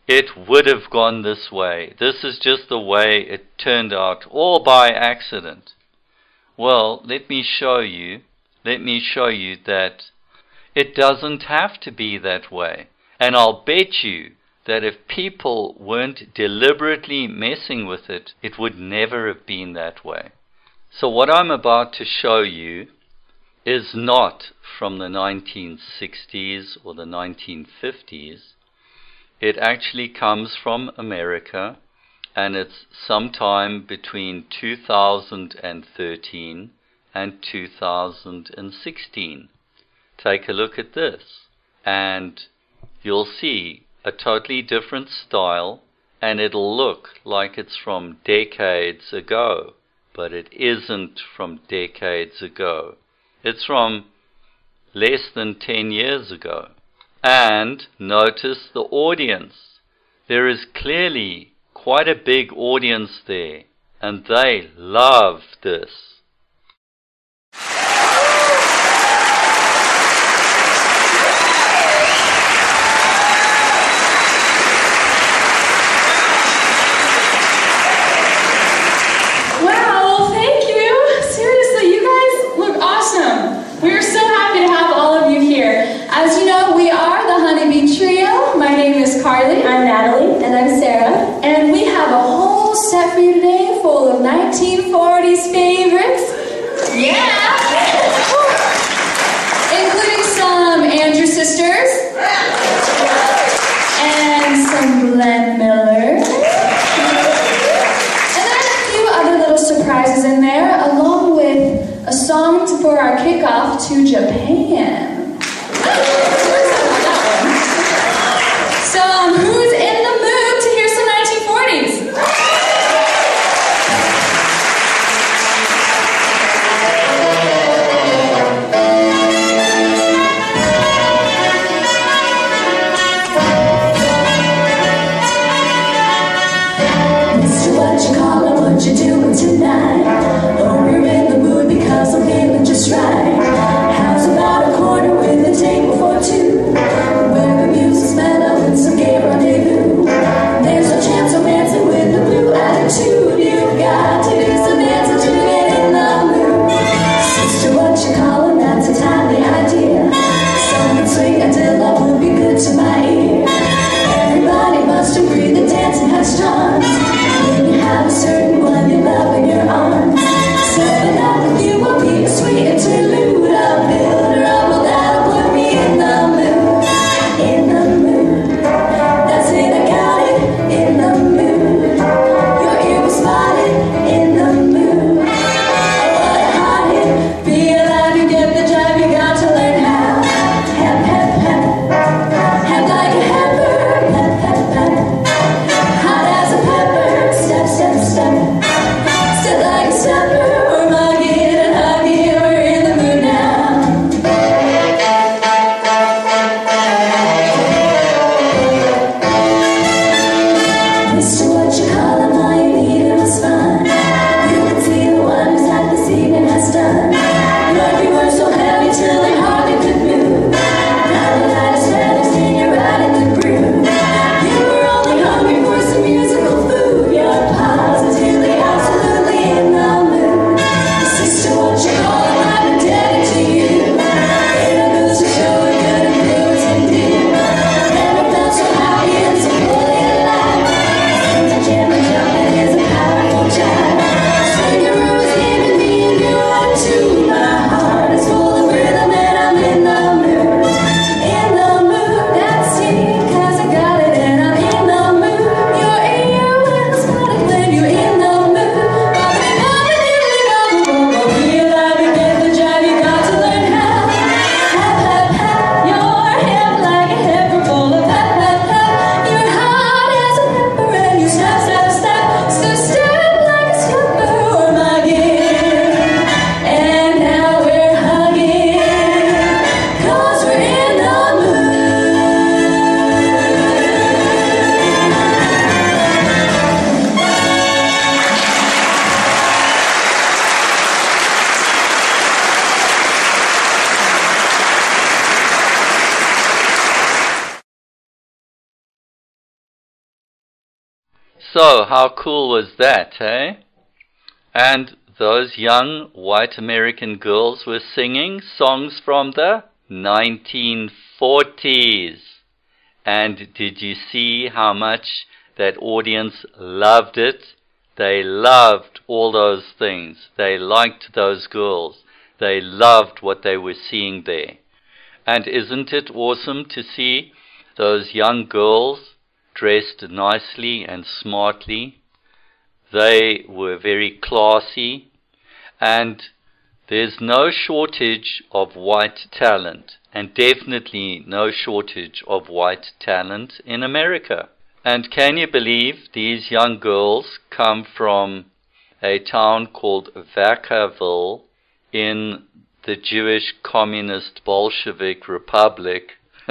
it would have gone this way. This is just the way it turned out, all by accident. Well, let me show you that it doesn't have to be that way. And I'll bet you that if people weren't deliberately messing with it, it would never have been that way. So what I'm about to show you is not from the 1960s or the 1950s. It actually comes from America, and it's sometime between 2013 and 2016. Take a look at this, and you'll see a totally different style, and it'll look like it's from decades ago, but it isn't from decades ago. It's from less than 10 years ago. And notice the audience. There is clearly quite a big audience there, and they love this. Wow, thank you. Seriously, you guys look awesome. We are so happy to have all of you here. As you know, we are the Honeybee Trio. My name is Carly. I'm Natalie. And I'm Sarah. And we have a whole set for you today full of 1940s favorites. Yeah! Including some Andrews Sisters. And some Glenn Miller. And then a few other little surprises in there, along with a song for our kickoff to Japan. So, who's in the mood to hear some 1940s? Mr. What you calling, what you doing tonight? Oh, we're in the mood because I'm feeling just right. How's about a corner with a table for two? Where the music's mellow and some gay rendezvous. There's no chance of dancing with the blue attitude. You've got to do some dancing to get in the mood. Sister, what you calling? That's a timely idea. Something sweet until love would be good to my ear. Everybody must agree that dancing has charms. When you have a certain one you love in your arms. Something up with you will be a sweet interlude. I'll build her up, well that'll put me in the mood. In the mood. That's it, I got it. In the mood. Your ear was spotted. In the mood. Oh, what a hot hit. Be alive, you get the drive, you got to learn how. Hep, hep, hep. Hep like a heifer. Hep, hep, hep. Hot as a So, how cool was that, eh? And those young white American girls were singing songs from the 1940s. And did you see how much that audience loved it? They loved all those things. They liked those girls. They loved what they were seeing there. And isn't it awesome to see those young girls dressed nicely and smartly? They were very classy, and there's no shortage of white talent, and definitely no shortage of white talent in America. And can you believe these young girls come from a town called Vacaville in the Jewish Communist Bolshevik Republic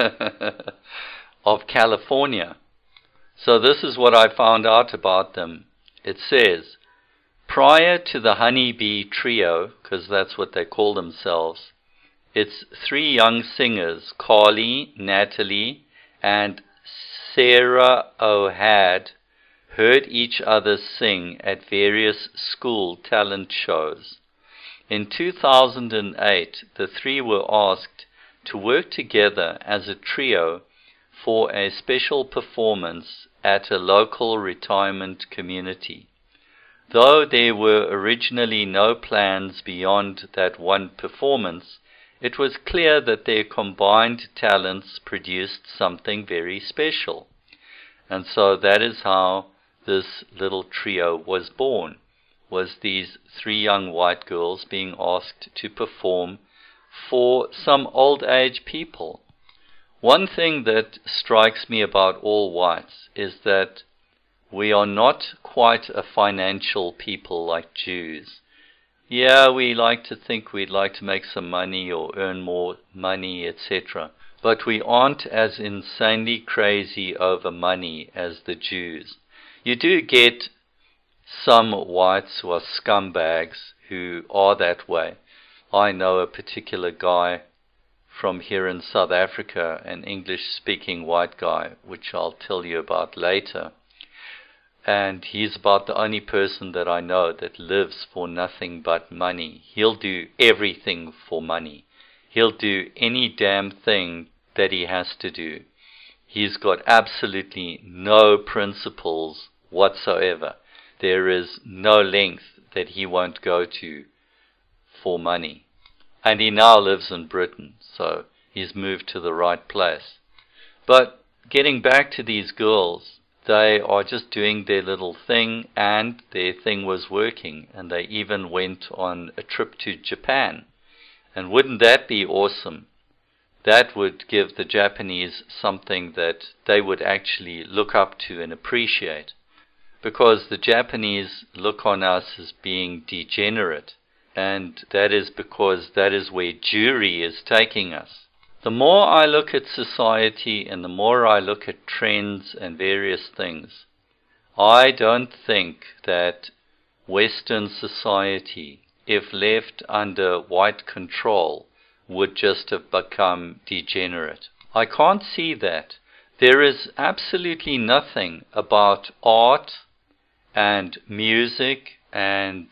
of California? So this is what I found out about them. It says, prior to the Honeybee Trio, because that's what they call themselves, it's three young singers, Carly, Natalie, and Sarah O'Had, heard each other sing at various school talent shows. In 2008, the three were asked to work together as a trio for a special performance at a local retirement community. Though there were originally no plans beyond that one performance, it was clear that their combined talents produced something very special. And so that is how this little trio was born, was these three young white girls being asked to perform for some old age people. One thing that strikes me about all whites is that we are not quite a financial people like Jews. Yeah, we like to think we'd like to make some money or earn more money, etc. But we aren't as insanely crazy over money as the Jews. You do get some whites who are scumbags who are that way. I know a particular guy from here in South Africa, an English-speaking white guy, which I'll tell you about later. And he's about the only person that I know that lives for nothing but money. He'll do everything for money. He'll do any damn thing that he has to do. He's got absolutely no principles whatsoever. There is no length that he won't go to for money. And he now lives in Britain, so he's moved to the right place. But getting back to these girls, they are just doing their little thing, and their thing was working, and they even went on a trip to Japan. And wouldn't that be awesome? That would give the Japanese something that they would actually look up to and appreciate, because the Japanese look on us as being degenerate, and that is because that is where Jewry is taking us. The more I look at society and the more I look at trends and various things, I don't think that Western society, if left under white control, would just have become degenerate. I can't see that. There is absolutely nothing about art and music and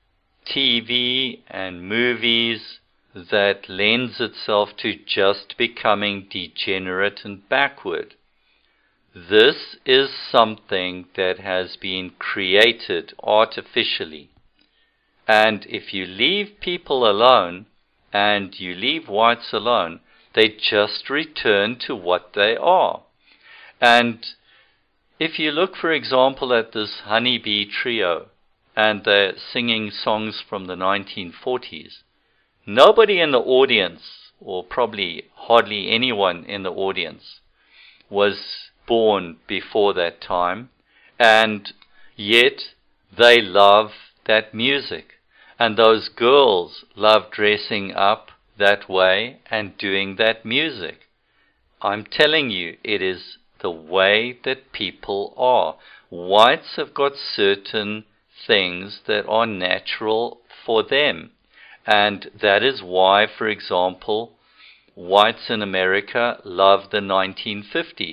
TV and movies that lends itself to just becoming degenerate and backward. This is something that has been created artificially. And if you leave people alone, and you leave whites alone, they just return to what they are. And if you look, for example, at this Honeybee Trio, and they're singing songs from the 1940s, nobody in the audience, or probably hardly anyone in the audience, was born before that time, and yet they love that music. And those girls love dressing up that way and doing that music. I'm telling you, it is the way that people are. Whites have got certain things that are natural for them. And that is why, for example, whites in America love the 1950s.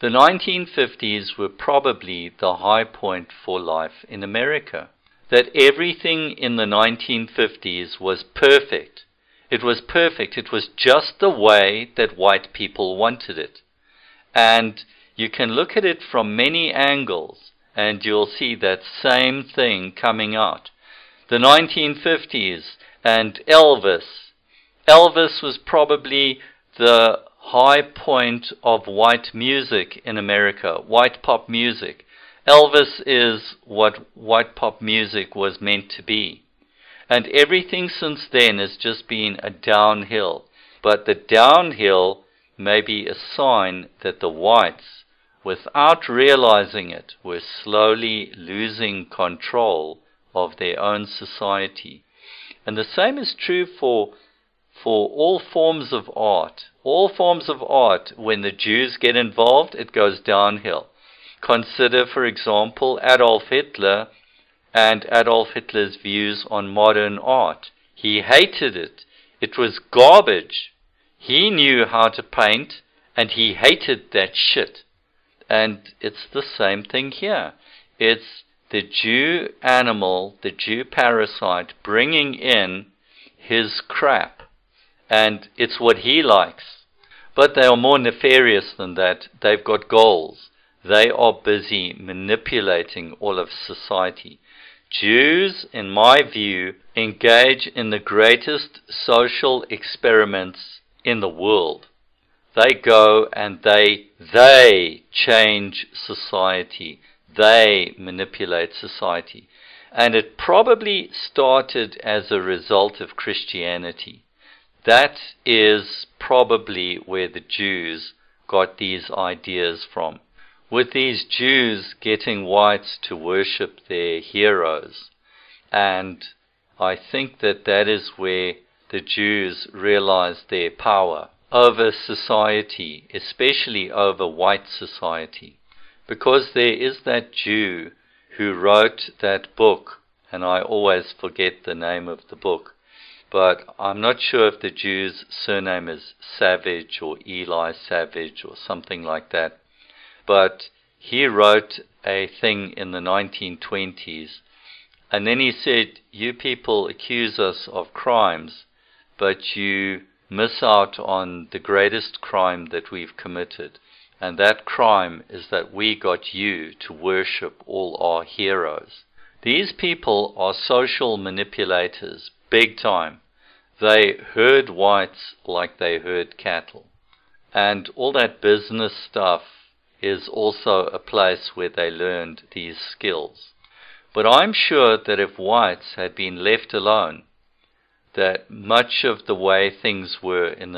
The 1950s were probably the high point for life in America. That everything in the 1950s was perfect. It was perfect. It was just the way that white people wanted it. And you can look at it from many angles, and you'll see that same thing coming out. The 1950s and Elvis. Elvis was probably the high point of white music in America, white pop music. Elvis is what white pop music was meant to be. And everything since then has just been a downhill. But the downhill may be a sign that the whites, without realizing it, were slowly losing control of their own society. And the same is true for all forms of art. All forms of art, when the Jews get involved, it goes downhill. Consider, for example, Adolf Hitler and Adolf Hitler's views on modern art. He hated it. It was garbage. He knew how to paint, and he hated that shit. And it's the same thing here. It's the Jew animal, the Jew parasite, bringing in his crap. And it's what he likes. But they are more nefarious than that. They've got goals. They are busy manipulating all of society. Jews, in my view, engage in the greatest social experiments in the world. They go and they change society. They manipulate society. And it probably started as a result of Christianity. That is probably where the Jews got these ideas from. With these Jews getting whites to worship their heroes. And I think that is where the Jews realized their power over society, especially over white society. Because there is that Jew who wrote that book, and I always forget the name of the book, but I'm not sure if the Jew's surname is Savage or Eli Savage or something like that. But he wrote a thing in the 1920s, and then he said, you people accuse us of crimes, but you miss out on the greatest crime that we've committed. And that crime is that we got you to worship all our heroes. These people are social manipulators, big time. They herd whites like they herd cattle. And all that business stuff is also a place where they learned these skills. But I'm sure that if whites had been left alone, that much of the way things were in the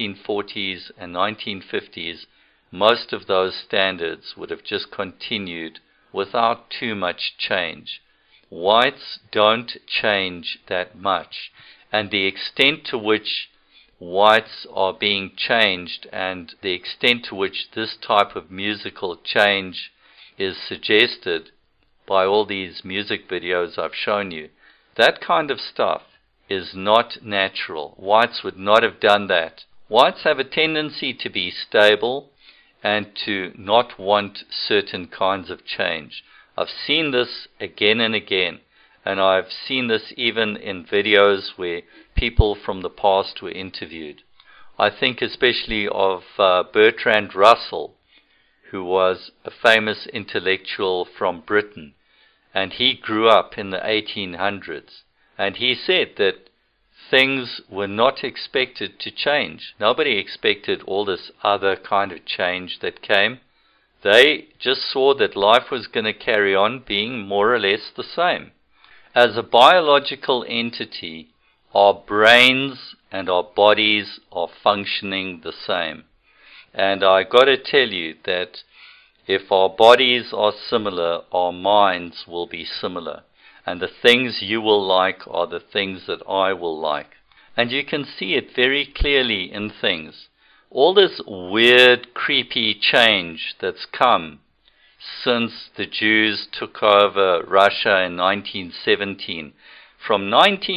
1940s and 1950s, most of those standards would have just continued without too much change. Whites don't change that much, and the extent to which whites are being changed and the extent to which this type of musical change is suggested by all these music videos I've shown you, that kind of stuff is not natural. Whites would not have done that. Whites have a tendency to be stable and to not want certain kinds of change. I've seen this again and again, and I've seen this even in videos where people from the past were interviewed. I think especially of Bertrand Russell, who was a famous intellectual from Britain, and he grew up in the 1800s, and he said that things were not expected to change. Nobody expected all this other kind of change that came. They just saw that life was going to carry on being more or less the same. As a biological entity, our brains and our bodies are functioning the same. And I got to tell you that if our bodies are similar, our minds will be similar. And the things you will like are the things that I will like. And you can see it very clearly in things. All this weird, creepy change that's come since the Jews took over Russia in 1917. From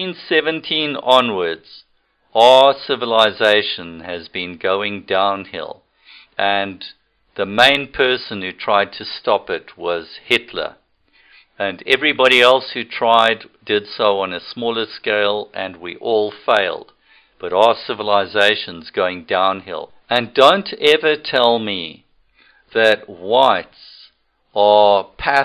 1917 onwards, our civilization has been going downhill. And the main person who tried to stop it was Hitler. And everybody else who tried did so on a smaller scale, and we all failed. But our civilization's going downhill. And don't ever tell me that whites are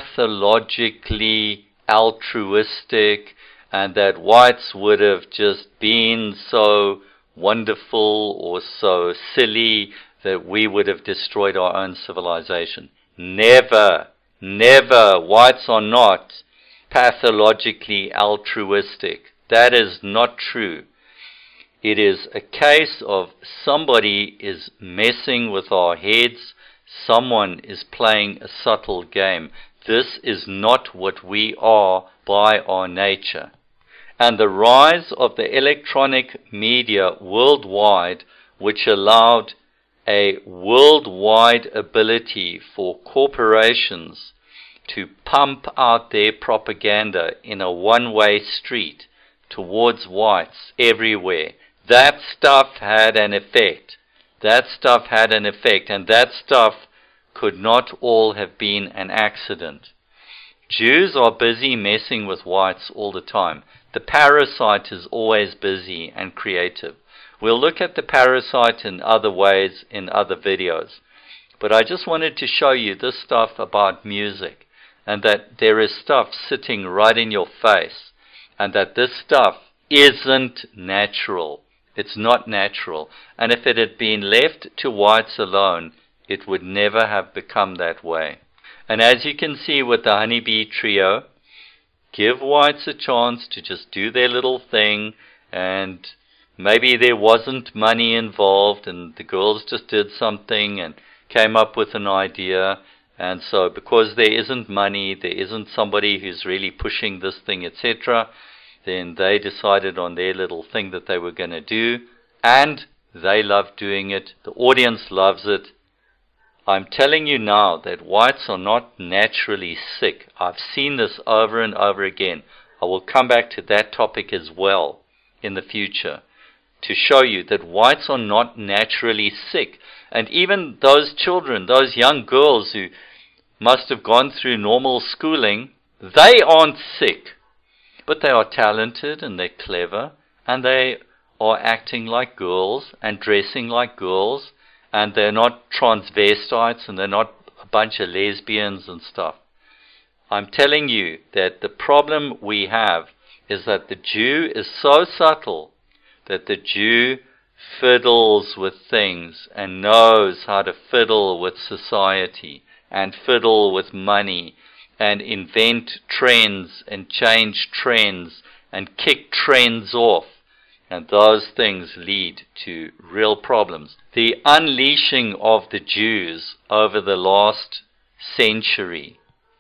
pathologically altruistic and that whites would have just been so wonderful or so silly that we would have destroyed our own civilization. Never, never. Whites are not pathologically altruistic. That is not true. It is a case of somebody is messing with our heads. Someone is playing a subtle game. This is not what we are by our nature. And the rise of the electronic media worldwide, which allowed a worldwide ability for corporations to pump out their propaganda in a one-way street towards whites everywhere. That stuff had an effect. That stuff had an effect, and that stuff could not all have been an accident. Jews are busy messing with whites all the time. The parasite is always busy and creative. We'll look at the parasite in other ways in other videos. But I just wanted to show you this stuff about music, and that there is stuff sitting right in your face, and that this stuff isn't natural. It's not natural. And if it had been left to whites alone, it would never have become that way. And as you can see with the Honeybee Trio, give whites a chance to just do their little thing, and maybe there wasn't money involved and the girls just did something and came up with an idea. And so because there isn't money, there isn't somebody who's really pushing this thing, etc., then they decided on their little thing that they were going to do, and they love doing it. The audience loves it. I'm telling you now that whites are not naturally sick. I've seen this over and over again. I will come back to that topic as well in the future to show you that whites are not naturally sick. And even those children, those young girls who must have gone through normal schooling, they aren't sick. But they are talented and they're clever and they are acting like girls and dressing like girls, and they're not transvestites and they're not a bunch of lesbians and stuff. I'm telling you that the problem we have is that the Jew is so subtle that the Jew fiddles with things and knows how to fiddle with society and fiddle with money and invent trends and change trends and kick trends off. And those things lead to real problems. The unleashing of the Jews over the last century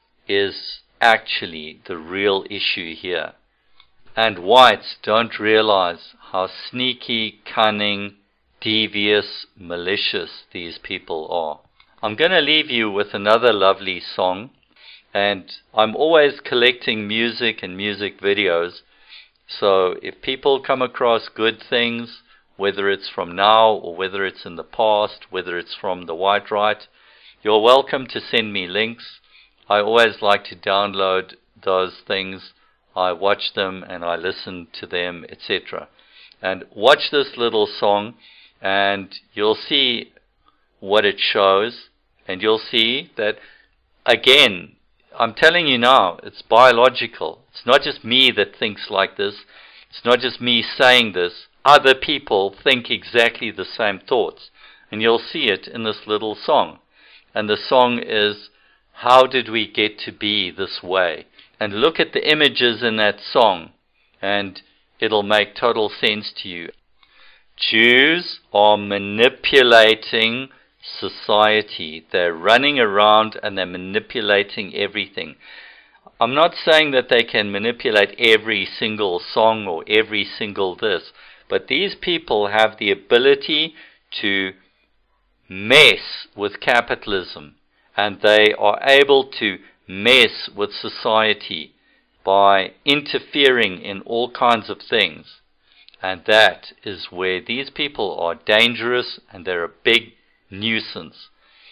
is actually the real issue here. And whites don't realize how sneaky, cunning, devious, malicious these people are. I'm going to leave you with another lovely song. And I'm always collecting music and music videos. So if people come across good things, whether it's from now or whether it's in the past, whether it's from the White Right, you're welcome to send me links. I always like to download those things. I watch them and I listen to them, etc. And watch this little song and you'll see what it shows. And you'll see that, again, I'm telling you now, it's biological. It's not just me that thinks like this. It's not just me saying this. Other people think exactly the same thoughts. And you'll see it in this little song. And the song is, how did we get to be this way? And look at the images in that song, and it'll make total sense to you. Jews are manipulating society. They're running around and they're manipulating everything. I'm not saying that they can manipulate every single song or every single this, but these people have the ability to mess with capitalism, and they are able to mess with society by interfering in all kinds of things. And that is where these people are dangerous and they're a big nuisance.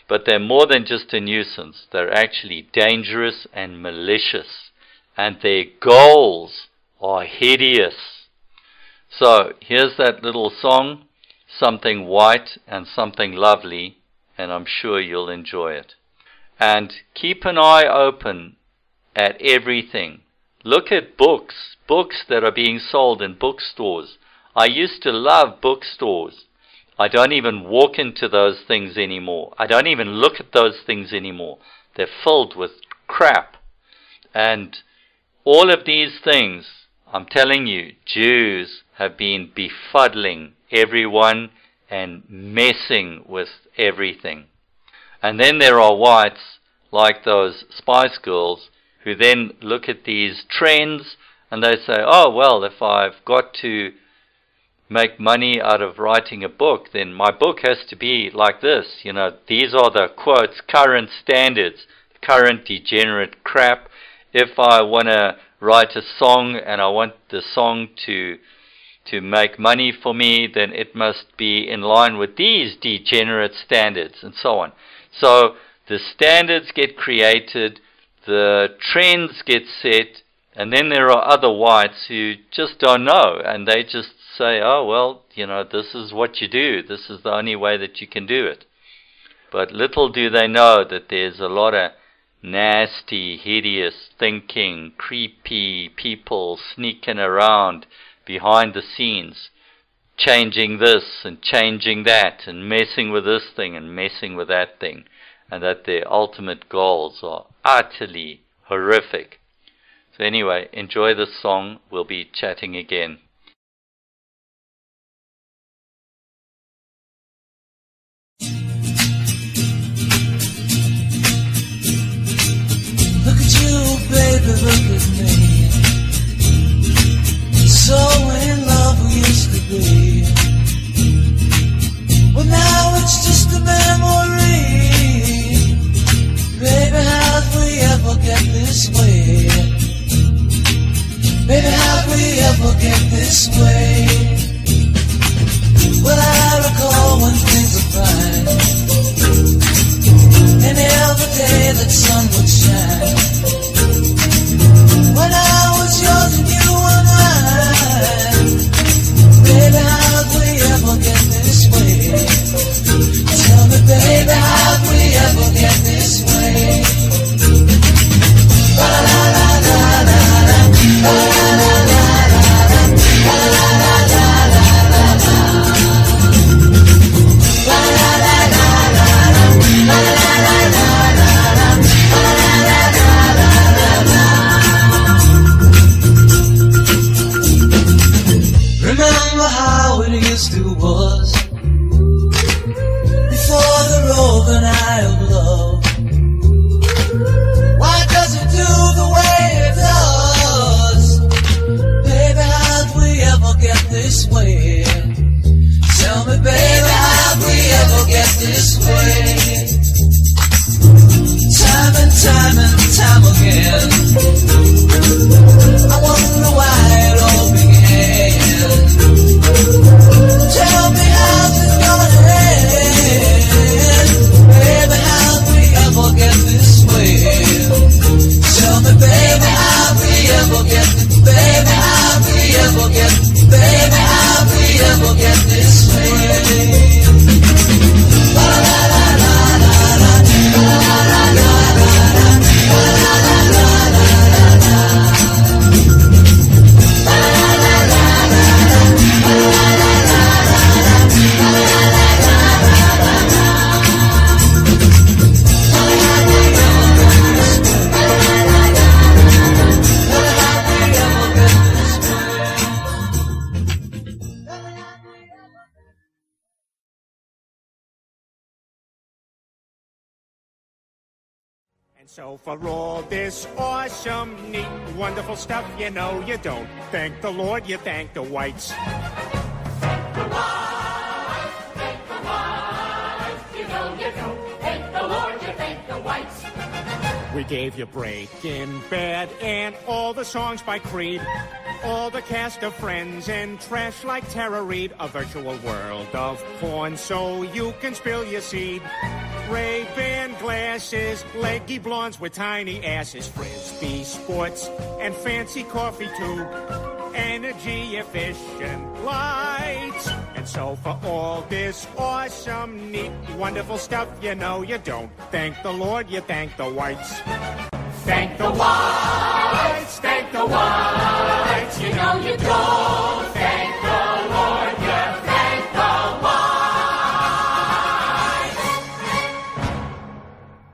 But they're more than just a nuisance. They're actually dangerous and malicious. And their goals are hideous. So here's that little song, Something White and Something Lovely, and I'm sure you'll enjoy it. And keep an eye open at everything. Look at books that are being sold in bookstores. I used to love bookstores. I don't even walk into those things anymore. I don't even look at those things anymore. They're filled with crap. And all of these things, I'm telling you, Jews have been befuddling everyone and messing with everything. And then there are whites, like those Spice Girls, who then look at these trends and they say, oh, well, if I've got to make money out of writing a book, then my book has to be like this. You know, these are the, quotes, current standards, current degenerate crap. If I want to write a song and I want the song to make money for me, then it must be in line with these degenerate standards, and so on. So the standards get created, the trends get set, and then there are other whites who just don't know, and they just say, oh, well, you know, this is what you do. This is the only way that you can do it. But little do they know that there's a lot of nasty, hideous thinking, creepy people sneaking around behind the scenes, changing this and changing that and messing with this thing and messing with that thing, and that their ultimate goals are utterly horrific. So anyway, enjoy this song. We'll be chatting again. Look at you, baby, look at me. So in love we used to be. Well, now it's just a memory. Baby, how'd we ever get this way? Baby, how'd we ever get this way? Well, I recall when things were fine, and every day that sun would shine. When I was yours and you were mine, baby, how'd we ever get this way? Tell me, baby, how'd we ever get this way? La la la la la la, la la la la la, la la la la la la, la la la la la, la la la la la, la la la la la. Remember how it used to was before the roving eye of love. Why does it do the way it does? Baby, how'd we ever get this way? Tell me, baby, how'd we ever get this way? Time and time and time again, I wonder why it all began. Tell me how's it gonna end? Baby, how'd we ever get this way? Tell me, baby, how'd we ever get this? Baby, how'd we ever get? Baby, how'd we ever get this way? La la la la la la, la la la la la, la la la la la la, la la la la la, la la la la And so for all this awesome, neat, wonderful stuff, you know you don't thank the Lord, you thank the whites. We gave you Breaking Bad and all the songs by Creed, all the cast of Friends and trash like Tara Reid, a virtual world of porn so you can spill your seed. Ray-Ban glasses, leggy blondes with tiny asses, Frisbee sports, and fancy coffee tube, energy efficient lights. And so for all this awesome, neat, wonderful stuff, you know you don't thank the Lord, you thank the whites. Thank the whites, you know you don't.